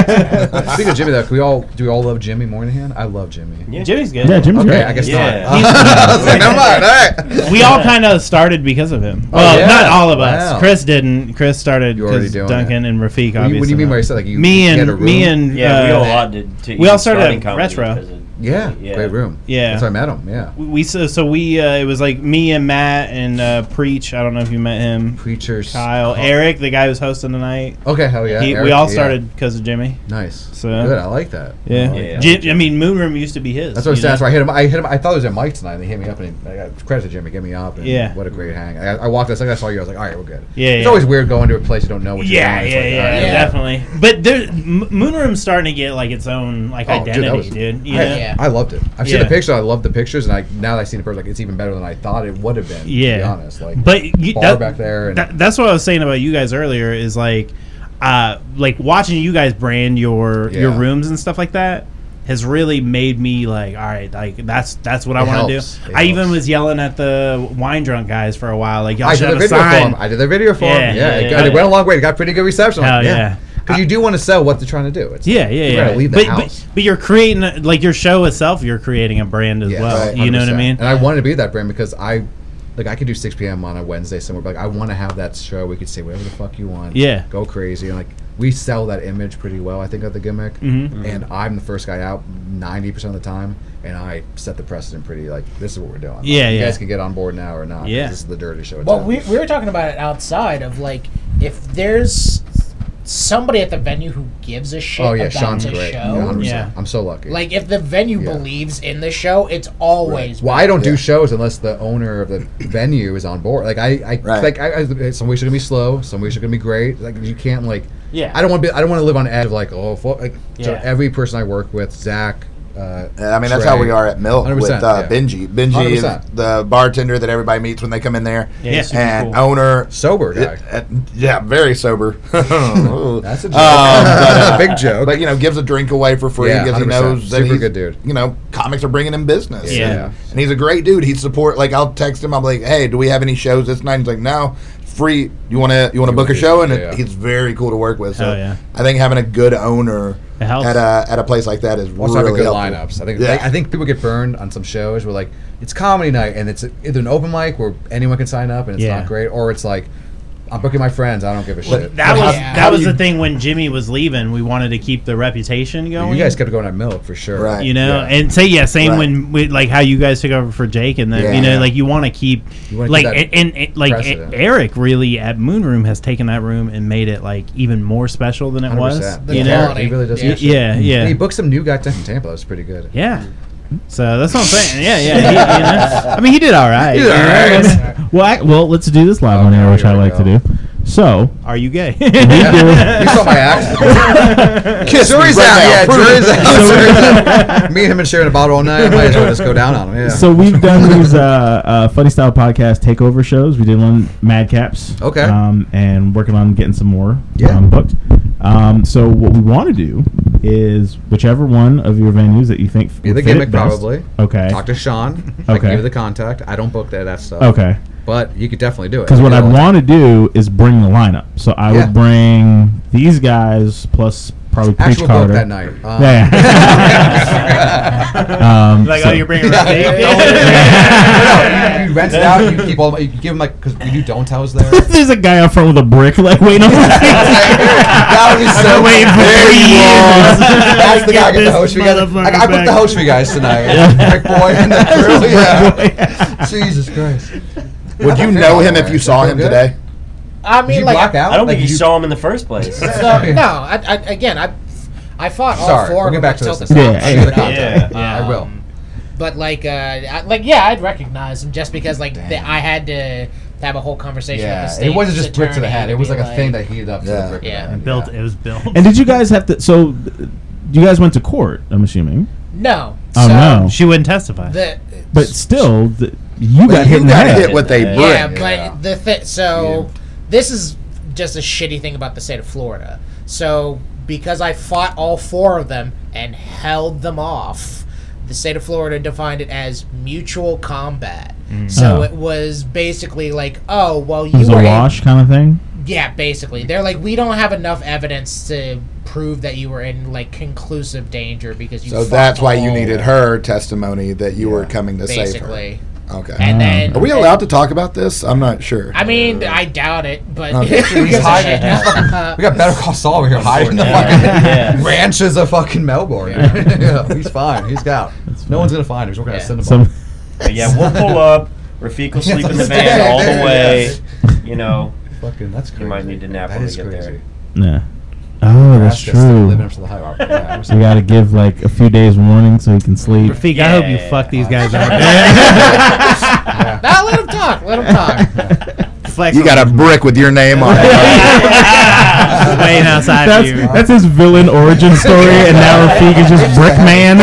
of Jimmy, though, can we all do we all love Jimmy Moynihan? I love Jimmy. Yeah. Jimmy's good. Yeah, Jimmy's Okay, great. I guess Yeah. not. He's- I was like, never mind. All right. we all kind of started because of him. Oh, Well, yeah? not all of us. Wow. Chris didn't. Chris started You're already because doing Duncan it. and Rafiq. What do you, Obviously, what do you mean not. by you said like you? me you had a and room? me and Yeah, we uh, all did. To we all each started starting at company Retro. because of- Yeah, Yeah. great room. Yeah. That's why I met him. Yeah. we so, so we uh, it was like me and Matt and uh, Preach. I don't know if you met him. Preachers. Kyle, Eric, the guy who's hosting tonight. Okay, hell yeah. he, Eric, we all yeah. started because of Jimmy. Nice. So- good. I like that. Yeah, I like Yeah. that. Jim, I mean, Moonroom used to be his. That's what I you said. know? That's why I hit him. I hit him. I thought it was at Mike tonight, and he hit me up, and he, I got credit to Jimmy, get me up. And Yeah. What a great hang. I, I walked. I second I saw you. I was like, all right, we're good. Yeah, It's yeah. always weird going to a place you don't know what you're Yeah, doing. yeah, It's like, yeah, all right, Yeah. definitely. But there, M- Moonroom's starting to get like its own like Oh, dude, that identity, was- dude. You I, know? Yeah. I loved it. I've seen Yeah. the picture. I love the pictures, and I now that I see the person, like it's even better than I thought it would have been. Yeah. To be honest, like But you, bar that, back there. And, that, that's what I was saying about you guys earlier. Is like, uh, like watching you guys brand your your Yeah. rooms and stuff like that has really made me like, all right, like that's that's what I It want to helps. do. It I even helps. was yelling at the wine drunk guys for a while, like y'all I should did have the a video for sign. him. I did the video for Yeah, him. Yeah, yeah, it, yeah. got, it went a long way. It got pretty good reception. Hell yeah. yeah. Because you do want to sell what they're trying to do. It's, Yeah, yeah, you yeah. gotta leave the but, house. but but you're creating a- like your show itself. You're creating a brand as Yeah, well. right, You know what I one hundred percent. mean? And I wanted to be that brand because I, like, I could do six p.m. on a Wednesday somewhere, but like, I want to have that show. We could say whatever the fuck you want. Yeah. Go crazy. And like, we sell that image pretty well, I think, of the gimmick. Mhm. And I'm the first guy out ninety percent of the time, and I set the precedent pretty, like, this is what we're doing. Like, Yeah, you yeah. guys can get on board now or not. 'cause Yeah. This is the dirty show. Well, It's we, on. we were talking about it outside of like if there's somebody at the venue who gives a shit Oh, yeah, about Sean's the great. show. Yeah, one hundred percent. Yeah. I'm so lucky. Like if the venue Yeah. believes in the show, it's always Well, I don't do Yeah. shows unless the owner of the venue is on board. Like I, I Right. like I, I, some weeks are gonna be slow, some weeks are gonna be great. Like you can't like. Yeah. I don't want to be. I don't want to live on edge of like oh fuck. Like, so Yeah. every person I work with, Zach. Uh, I mean, that's Trey, how we are at Milk with one hundred percent, uh, yeah. Benji. Benji one hundred is percent. the bartender that everybody meets when they come in there. Yeah, he's super and cool. owner. Sober guy. Uh, yeah, very sober. That's a joke. Um, but, uh, Big joke. But you know, gives a drink away for free Yeah, because he one hundred percent. knows that Super he's, good dude. You know, comics are bringing him business. Yeah. Yeah. and he's a great dude. He'd support. Like I'll text him. I'm like, hey, do we have any shows this night? He's like, no, free. You want to you want to book a show? And Yeah, it, yeah. he's very cool to work with. So Hell yeah. I think having a good owner It helps. at a at a place like that is Also really having good helpful. lineups. I think. Yeah. I think people get burned on some shows where like it's comedy night and it's either an open mic where anyone can sign up and it's Yeah. not great, or it's like I'm booking my friends. I don't give a shit. That But was how- that how do was you- the thing when Jimmy was leaving. We wanted to keep the reputation going. You guys kept going at Milk for sure. Right. You know, Yeah. and say yeah, same Right. when we, like how you guys took over for Jake, and then Yeah. you know, Yeah. like you want to keep You wanna like keep that and, and, and, like precedent. Eric really at Moon Room has taken that room and made it like even more special than it one hundred was. percent. The You Yeah, know, quality. he really does. Yeah. good shit. yeah, yeah, And he booked some new guy from Tampa. That was pretty good. yeah. So that's what I'm saying. Yeah, yeah. He, you know? I mean, he did all right. He did you all know? right. I mean, Well, I, well, let's do this live Oh, on air, no, which here I we like to go. do. So, Are you gay? Yeah. You saw my act. Kiss me Jury's right out. now. Yeah, Prove jury's it. out. Jury's out. Me and him been sharing a bottle all night. I might as well just go down on him. Yeah. so we've done these uh, uh, funny style podcast takeover shows. We did one Madcaps. Okay. Um, and working on getting some more Yeah. um, booked. Um, so what we want to do is whichever one of your venues that you think Be would the fit it gimmick, best. probably. Okay. Talk to Sean. I Okay. can give you the contact. I don't book that, that stuff. Okay. But you could definitely do it. Because what You I'd know, want to do is bring the lineup. So I Yeah. would bring these guys plus probably Preach Actual book Carter. that night. Um, Yeah. um, Like, so- oh, you're bringing Yeah, Rafiq? yeah. No, you, you rent it out. You keep all. You give them like because we do don't tells there. There's a guy up front with a brick, like waiting on the That would be I've so been waiting for There three you years. are. That's the guy I Get get the this host for you guys. I, motherfucker I booked back. the host for you guys tonight. Yeah. Rick Boy and the crew. Yeah. Jesus Christ. Would you know him if you saw him Good. today? I Did mean, you like, black out? I don't Like, think you did saw him in the first place. So, no, I, I, again, I, I fought all Sorry, four we'll of get them back to until this the in a second. top Yeah, showed yeah, up. yeah, yeah. I will. Um, but like, uh, I, like yeah, I'd recognize him just because like Damn. the, I had to have a whole conversation. with the Yeah, state it wasn't just brick to the attorney head. It was be like a thing that heated up to Yeah. the brick Yeah. to the head. built. Yeah. It was built. And did you guys have to? So, you guys went to court. I'm assuming. No. Oh, so no. She wouldn't testify. The, But still, the, you But got hit you in the got head. hit with a brick. yeah, Yeah. but the thi- so this is just a shitty thing about the state of Florida. So because I fought all four of them and held them off, the state of Florida defined it as mutual combat. So Oh. it was basically like, oh, well, It you was were a a- wash kind of thing. yeah, basically. They're like, we don't have enough evidence to prove that you were in like conclusive danger because you. So fought that's why you all- needed her testimony that you were Yeah. coming to save her. basically. Okay. And Ah. then Are we allowed to talk about this? I'm not sure. I mean, I doubt it, but Okay. He's hiding. We got Better Call Saul over here hiding in the fucking Yeah. ranches of fucking Melbourne. Yeah, he's fine. He's out. No one's gonna find him. He's working Yeah. at Cinnabon. Some, But yeah, we'll pull up. Rafiq will sleep in the van all the way. You know, Fucking, that's crazy. you might need to nap That when we is get crazy. there. yeah. Oh, that's Ask us to live true. up to the high rock. Yeah, So you got to give like a few days warning so he can sleep. Rafik, I hope you Yeah. fuck these guys up. Now let him talk. Let him talk. Flex You got a brick with your name on it. waiting outside That's, for you. that's his villain origin story, and now Rafik is just Brickman.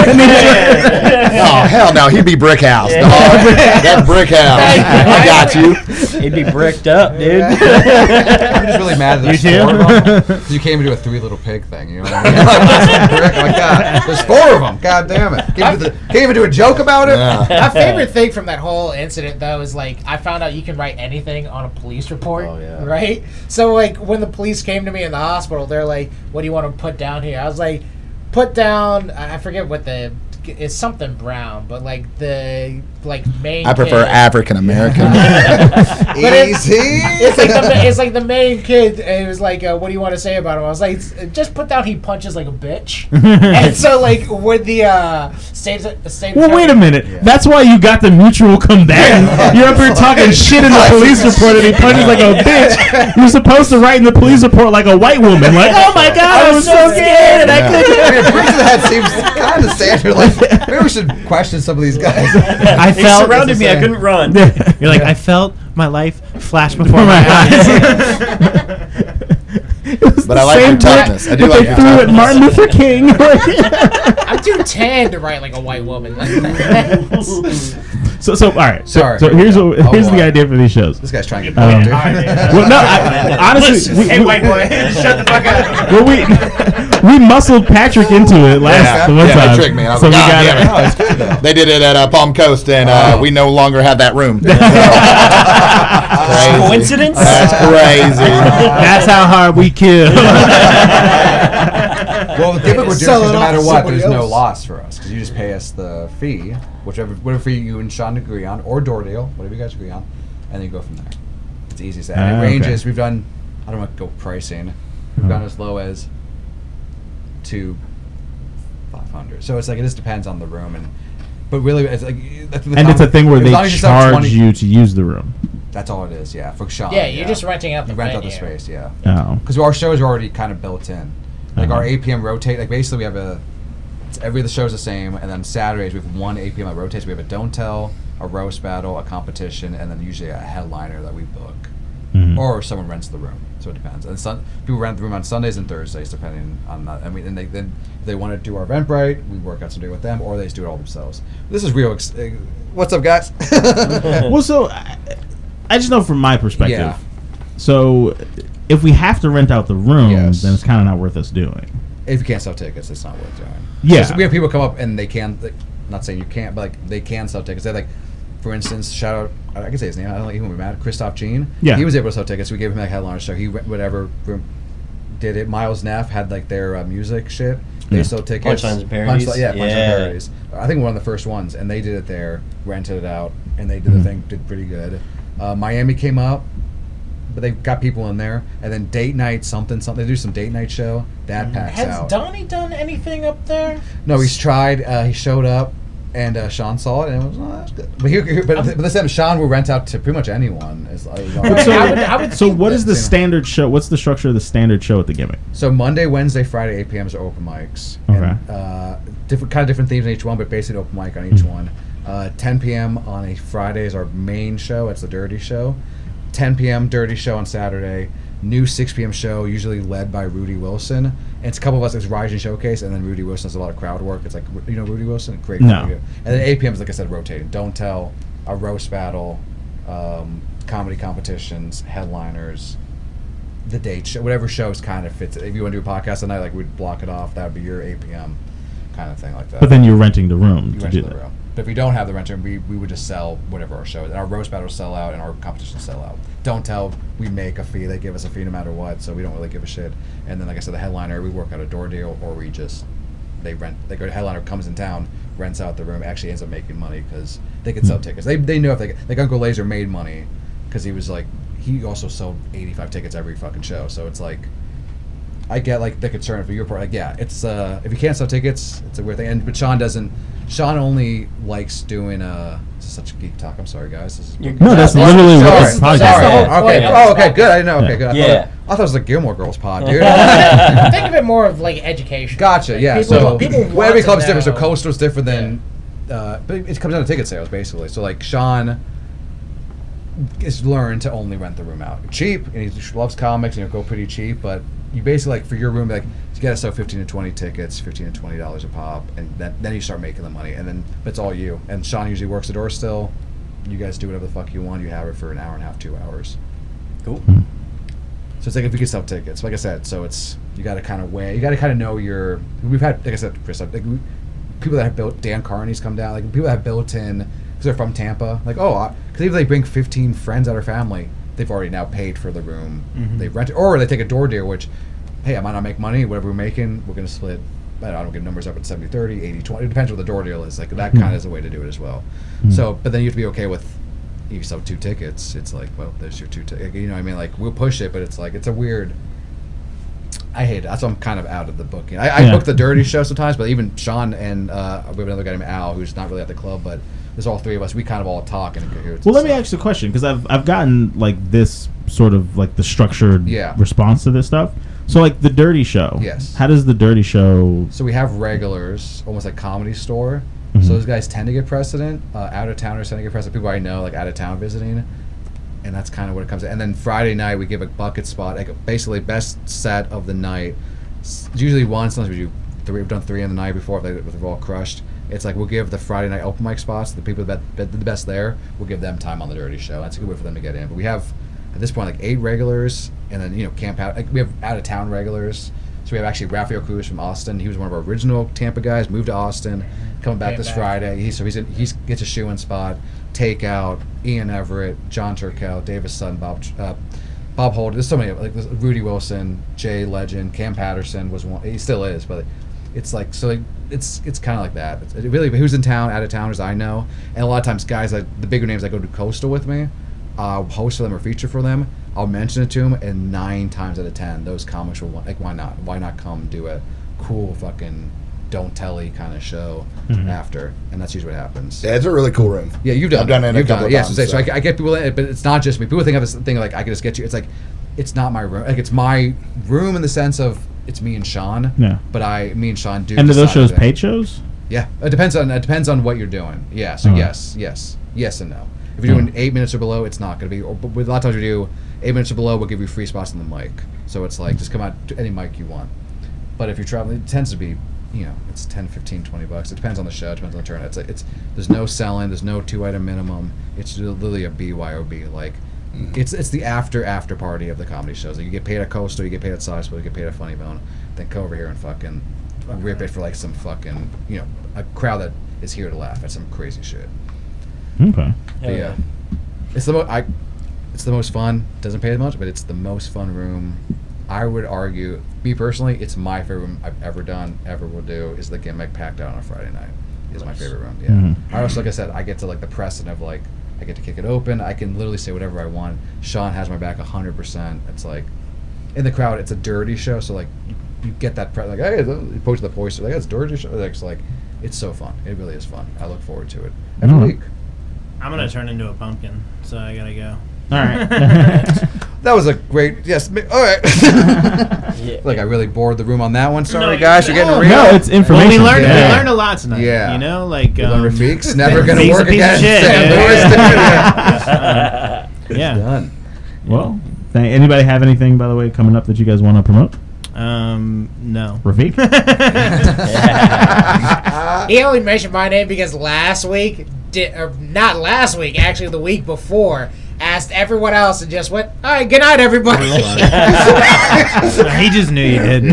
Oh hell no, he'd be Brick House. Yeah. dog. That's Brick House. I got you. It'd be bricked up, dude. I'm just really mad that You there's too? four of them. You came into a three little pig thing, you know what I mean? Like, what's the brick? Like, God, there's four of them. God damn it. Came, into the, came into a joke about it? Yeah. My favorite thing from that whole incident, though, is like I found out you can write anything on a police report, Oh, yeah. right? So like when the police came to me in the hospital, they're like, "What do you want to put down here?" I was like, "Put down." I I forget what the it's something brown, but like the like main. I prefer kid. African American. But it's- Easy. It's like the ma- it's like the main kid. And it was like, uh, "What do you want to say about him?" I was like, "S- "Just put down he punches like a bitch." And so like with the uh, state state. Well, wait a minute. That's why you got the mutual combatant. You're up here talking shit in the police report, and he punches like a bitch. You're supposed to write in the police report like a white woman, like, "Oh my god, I was so scared, and I I couldn't." mean, Brick to the head seems kind of standard. Like, maybe we should question some of these guys. I They felt. surrounded me. I couldn't run. You're like, I felt my life flash before For my my eyes. It was But the I like your same brick toughness. I do that like they your threw at toughness. Martin Luther King. I'm too tan to write like a white woman. Like that. so, so all right. So, Sorry. so here's what, Oh, here's the boy. idea for these shows. This guy's trying to get Um, paid, dude. Well, no, I, honestly, we, Hey, we- white boy, shut the fuck up. well, we we muscled Patrick into it last Yeah, the one yeah, they time. tricked me. I was So we like, "God got damn it. it." No, it's good though. They did it at uh, Palm Coast, and uh, Oh. we no longer have that room. Crazy. Coincidence? That's crazy. That's how hard we kill. Well, the gimmick we're Sell doing is it no off matter to what, somebody there's no else. loss for us because you just pay us the fee, whichever whatever fee you and Sean agree on, or door deal, whatever you guys agree on, and then you go from there. It's easy as that. And Ah, it okay. ranges. We've done. I don't want to go pricing. We've Oh. gone as low as to five hundred. So it's like it just depends on the room and. But really, it's like that's the And it's a thing where as they long as you sell charge twenty you to use the room. That's all it is. Yeah, for Sean. Yeah, you're just renting out the You rent out the venue. space. Yeah. Oh. Because our shows are already kind of built in. Like Uh-huh. our eight p.m. rotate, like basically we have a, it's every the show's the same, and then Saturdays we have one eight p.m. that rotates. We have a don't tell, a roast battle, a competition, and then usually a headliner that we book, Mhm. or someone rents the room. So it depends. And sun, people rent the room on Sundays and Thursdays, depending on that. And we and they then if they want to do our Eventbrite, we work out some day with them, or they just do it all themselves. This is real. Ex- uh, what's up, guys? Well, so I, I just know from my perspective. Yeah. So if we have to rent out the rooms, Yes. then it's kind of not worth us doing. If you can't sell tickets, it's not worth doing. Yeah. So we have people come up and they can, like, not saying you can't, but like they can sell tickets. They like, for instance, shout out, I can say his name. I don't think he won't be mad. Christoph Jean. Yeah. He was able to sell tickets. We gave him that headliner show. He went whatever room did it. Miles Neff had like their uh, music shit. They Yeah. sold tickets. Punchlines and Parodies? Punchli- yeah, Punchlines Yeah. and Parodies. I think one of the first ones, and they did it there, rented it out, and they did Mhm. the thing, did pretty good. Uh, Miami came up. But they've got people in there, and then date night something something. They do some date night show that packs Has out. Donnie done anything up there? No, he's tried. Uh, he showed up. And uh, Sean saw it and it was, oh, that's good. But here, here but, but this time Sean will rent out to pretty much anyone. Is, is all But so, I would- I would so think what is the that's- standard show? What's the structure of the standard show at the Gimmick? So Monday, Wednesday, Friday, eight p.m. is our open mics. Okay. And, uh, different kind of different themes on each one, but basically open mic on each Mhm. one. Uh, ten p.m. on a Friday is our main show. It's the Dirty Show. ten p.m. Dirty Show on Saturday. New six p.m. show, usually led by Rudy Wilson. And it's a couple of us. It's Rising Showcase, and then Rudy Wilson does a lot of crowd work. It's like, you know Rudy Wilson? Great. No. comedy. And then eight p.m. is, like I said, rotating. Don't Tell, a roast battle, um, comedy competitions, headliners, the date show, whatever shows kind of fits it. If you want to do a podcast tonight, like we'd block it off. That would be your eight p.m. kind of thing like that. But then you're renting the room you to rent do the that. room. But if we don't have the renter, we, we would just sell whatever our show is. And our roast battles sell out and our competitions sell out. Don't Tell, we make a fee. They give us a fee no matter what, so we don't really give a shit. And then, like I said, the headliner, we work out a door deal, or we just, they rent, like a headliner comes in town, rents out the room, actually ends up making money because they could sell Hmm. tickets. They, they know if they, like Uncle Laser made money because he was like, he also sold eighty-five tickets every fucking show. So it's like, I get like the concern for your part. Like, yeah, it's uh, if you can't sell tickets, it's a weird thing. And but Sean doesn't. Sean only likes doing uh. This is such a geek talk. I'm sorry, guys. This is You're No, that's Yeah, literally what sorry. this podcast That's the is. whole Okay. point. Oh, okay. Good. I didn't know. Okay. Yeah. Good. I, Yeah. thought it, I thought it was a Gilmore Girls pod, dude. Think of it more of like education. Gotcha. Like, Yeah. people, so people want well, every to club's different. So know. Coastal's different than. Uh, but it comes down to ticket sales basically. So like Sean is learned to only rent the room out cheap, and he loves comics. You know, go pretty cheap, but you basically like for your room, like you gotta sell fifteen to twenty tickets, fifteen to twenty dollars a pop, and then then you start making the money, and then it's all you. And Sean usually works the door still. You guys do whatever the fuck you want. You have it for an hour and a half, two hours. Cool. So it's like if we could sell tickets, like I said. So it's you got to kind of weigh. You got to kind of know your. We've had, like I said, Chris, like we, people that have built Dan Carney's come down. Like people that have built in because they're from Tampa. Like oh, because if they bring fifteen friends out of family, they've already now paid for the room. Mhm. They rent it, or they take a door deal. Which, hey, I might not make money. Whatever we're making, we're gonna split. I don't, I don't give numbers up at seventy thirty, eighty twenty. It depends what the door deal is. Like that kind of is a way to do it as well. Mhm. So, but then you have to be okay with. If you sell two tickets, it's like, well, there's your two tickets. You know what I mean? Like, we'll push it, but it's like, it's a weird. I hate it. That's why I'm kind of out of the booking. I, I Yeah. book the Dirty Show sometimes, but even Sean and uh, we have another guy named Al who's not really at the club, but there's all three of us. We kind of all talk and cohere. Well, let me ask you a question because I've I've gotten like this sort of like the structured Yeah. response to this stuff. So like the Dirty Show. Yes. How does the Dirty Show? So we have regulars, almost like Comedy Store. Mhm. So those guys tend to get precedent. Uh, out of towners tend to get precedent. People I know, like out of town visiting, and that's kind of what it comes to. And then Friday night we give a bucket spot, like basically best set of the night. S- Usually one, sometimes we do three. We've done three in the night before if they- if they're all crushed. It's like we'll give the Friday night open mic spots. The people that that did the best there, we'll give them time on the Dirty Show. That's a good way for them to get in. But we have at this point like eight regulars, and then you know camp out. Like, we have out of town regulars. So we have actually Rafael Cruz from Austin. He was one of our original Tampa guys. Moved to Austin, coming back Came this back. Friday. He, so he's in, he's gets a shoe-in spot. Takeout, Ian Everett, John Turkel, Davis Sutton, Bob uh, Bob Holt. There's so many like this, Rudy Wilson, Jay Legend, Cam Patterson was one. He still is, but it's like so. Like, it's it's kind of like that. It's, it really, who's in town, out of towners, I know, and a lot of times guys like the bigger names that go to Coastal with me, I'll host for them or feature for them. I'll mention it to them, and nine times out of ten, those comics will want, like, why not? Why not come do a cool fucking don't telly kind of show Mhm. after? And that's usually what happens. Yeah, it's a really cool room. Yeah, you've done I've done it a You've couple done of Yeah, times, so, so I, so. I get people in it, but it's not just me. People think of this thing like I can just get you. It's like, it's not my room. Like it's my room in the sense of it's me and Sean. Yeah. But I, me and Sean do. And do those decide shows that- paid shows? Yeah, it depends on it depends on what you're doing. Yeah, so Uh-huh. yes, yes, yes and no. If you're doing Mhm. eight minutes or below, it's not going to be. Or, but a lot of times we do eight minutes or below, we'll give you free spots on the mic. So it's like just come out to any mic you want. But if you're traveling, it tends to be, you know, it's ten, fifteen, twenty bucks. It depends on the show. It depends on the turn. It's like it's there's no selling. There's no two item minimum. It's literally a B Y O B. Like it's it's the after after party of the comedy shows. Like you get paid at Coastal, you get paid at Sizewell, you get paid at Funny Bone. Then come over here and fucking rip it for like some fucking you know a crowd that is here to laugh at some crazy shit. Okay. But yeah, it's the most I, it's the most fun. Doesn't pay as much, but it's the most fun room. I would argue, me personally, it's my favorite room I've ever done, ever will do. Is the Gimmick packed out on a Friday night. Is my favorite room. Yeah. Mhm. I also, like I said, I get to like the precedent of like I get to kick it open. I can literally say whatever I want. Sean has my back a hundred percent. It's like in the crowd, it's a dirty show, so like you, you get that pre- like hey, you post the voice like it's dirty show. Like, it's like It's so fun. It really is fun. I look forward to it every Mhm. week. I'm gonna turn into a pumpkin, so I gotta go. All right. That was a great yes. ma- All right. Yeah. Look, I really bored the room on that one. Sorry, No, guys, you're getting no. real. No, it's Well, information. we learned Yeah. we learned a lot tonight. Yeah. You know, like You um, learn Rafiq's never gonna Rafiq's a work piece of again. shit. Sam Yeah. Lewis, dude. Yeah. It's done. Well, th- anybody have anything, by the way, coming up that you guys want to promote? Um, no. Rafiq? He only mentioned my name because last week, di- or not last week, actually the week before, asked everyone else and just went, all right, good night, everybody. He just knew you did. You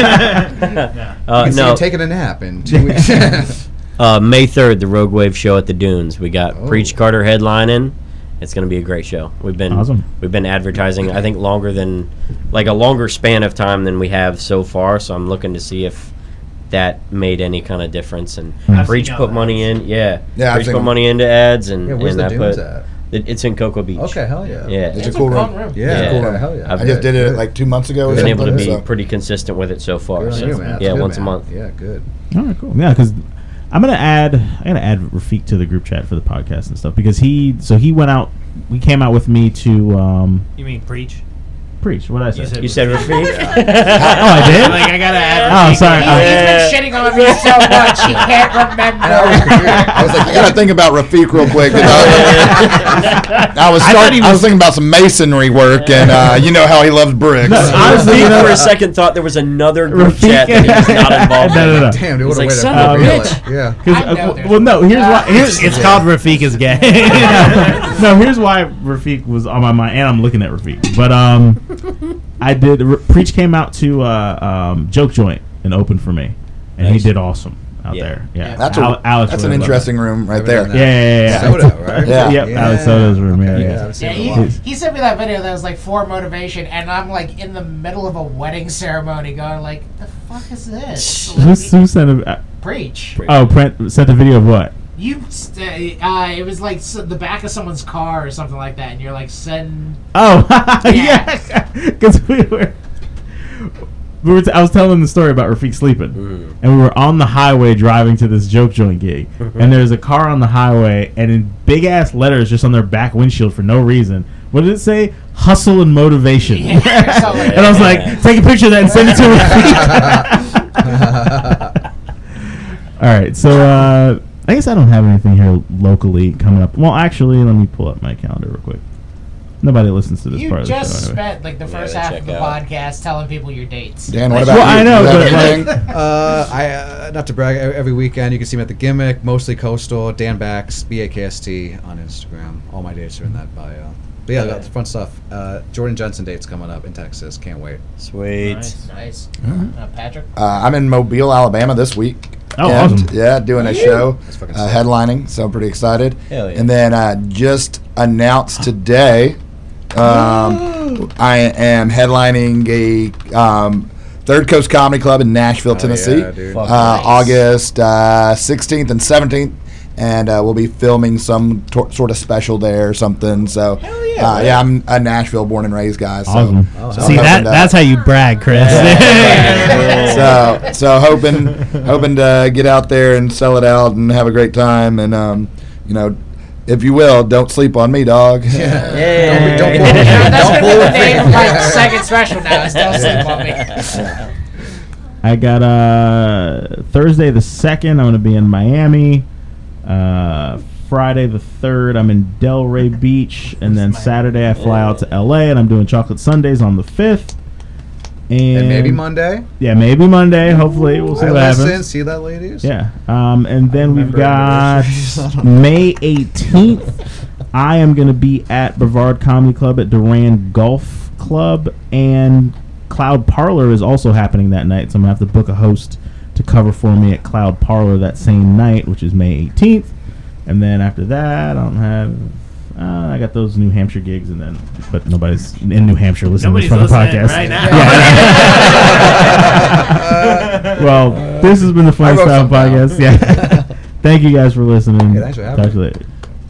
Uh, can see no, him taking a nap in two weeks. uh, May third, the Rogue Wave show at the Dunes. We got Oh. Preach Carter headlining. It's going to be a great show. We've been Awesome. we've been advertising, I think, longer than like a longer span of time than we have so far. So I'm looking to see if that made any kind of difference. And I've Preach seen put y'all money ads. in. Yeah, Yeah, I've Preach seen put them. money into ads, and Yeah, where's and the I dunes put at? it, it's in Cocoa Beach. Okay, hell yeah. Yeah, It's a It's cool fun room. Yeah, Yeah. Cool room. hell yeah. I've I just did it Good. like two months ago. Or Been able to something, be so. pretty consistent with it so far. Good on So, you, man. yeah, Good, once a man. month. Yeah, good. All right, cool. Yeah, because I'm gonna add, I gotta add Rafiq to the group chat for the podcast and stuff because he, so he went out, we came out with me to um, You mean preach? preach. What did I say? You said You said Rafiq? oh, I did. Like I gotta add. Oh, Rafiq. sorry. He, Uh, He's been shitting on me so much he can't remember. And I was confused. I was like, I gotta think about Rafiq real quick. 'Cause I, I was I thought starting. he I was was- thinking about some masonry work, and uh, you know how he loves bricks. No, honestly, Rafiq you know, for a second thought there was another group Rafiq- chat that he was not involved No, in. no, no. Damn, dude, He's what a like, way to son of a reveal bitch. it. Yeah. 'Cause, I uh, know there's- well, no. Here's why. Here's It's called Rafiq is gay. no. Here's why Rafiq was on my mind, and I'm looking at Rafiq. But um, I did. R- Preach came out to uh, um, Joke Joint and opened for me, and Nice. he did awesome out Yeah. there. Yeah, That's Al- a Alex that's really an loved interesting room right Never there. done it. that. Yeah, yeah, yeah. yeah. Soda, right? Yeah. Yep, Alex Soda's room. Yeah, Okay, yeah. yeah, I've seen Yeah, it a he, lot. he sent me that video that was like for motivation, and I'm like in the middle of a wedding ceremony going like, the fuck is this? Who, who sent a? Uh, Preach. oh, Brent sent a video of what? You, st- uh, it was like s- the back of someone's car or something like that, and you're like, send. Oh, Yeah. yeah, because we were. We were t- I was telling them the story about Rafiq sleeping, Mm. and we were on the highway driving to this Joke Joint gig, and there's a car on the highway, and in big ass letters just on their back windshield for no reason. What did it say? Hustle and motivation. Yeah, something like And I was like, take a picture of that and send it to Rafiq. All right, so uh, I guess I don't have anything here locally coming up. Well, actually, let me pull up my calendar real quick. Nobody listens to this You part of the just show anyway. spent like the Yeah, first they half check of the out. podcast telling people your dates. Dan, what about Well, you? I know, You have but, like- anything? Uh, I uh, not to brag. e- Every weekend you can see me at the Gimmick, mostly Coastal. Dan Bax, B A K S T on Instagram. All my dates are in that bio. But yeah, that's fun stuff. Uh, Jordan Jensen dates coming up in Texas. Can't wait. Sweet. Nice. Nice. Mhm. Uh, Patrick? Uh, I'm in Mobile, Alabama this week. Oh, And, awesome. Yeah, doing a show, That's fucking uh, sick. headlining, so I'm pretty excited. Hell yeah. And then uh, just announced today, um, I am headlining a um, Third Coast Comedy Club in Nashville, Oh, Tennessee, yeah, dude. Fuck. uh, Nice. August uh, sixteenth and seventeenth. And uh, we'll be filming some tor- sort of special there or something. So, Hell yeah, uh, man. yeah, I'm a Nashville born and raised guy. So, Awesome. Oh, so hell See I'm that? hoping to- That's how you brag, Chris. so so hoping hoping to get out there and sell it out and have a great time and um you know if you will don't sleep on me dog. Yeah. Yay. Don't, don't Yeah, pull that's Don't gonna pull be the a name of thing. my second special now. Is Don't Sleep on Me. I got uh, Thursday the second. I'm going to be in Miami. Uh, Friday the third, I'm in Delray Beach, and then Saturday I fly out to L A, and I'm doing Chocolate Sundays on the fifth. And, And maybe Monday. Yeah, maybe Monday. Hopefully, we'll see I what listen. happens. See that, ladies. Yeah. Um, and then we've remember got anniversaries. May eighteenth. I am going to be at Brevard Comedy Club at Duran Golf Club, and Cloud Parlor is also happening that night, so I'm going to have to book a host to cover for me at Cloud Parlor that same night, which is May eighteenth. And then after that, I don't have... Uh, I got those New Hampshire gigs, and then, but nobody's in New Hampshire listening Nobody's to this for the listening podcast. right now. Yeah. Well, this has been the I Fun wrote Style some down. Podcast. Yeah. Thank you guys for listening. Yeah, thanks for having Talk to you me. later.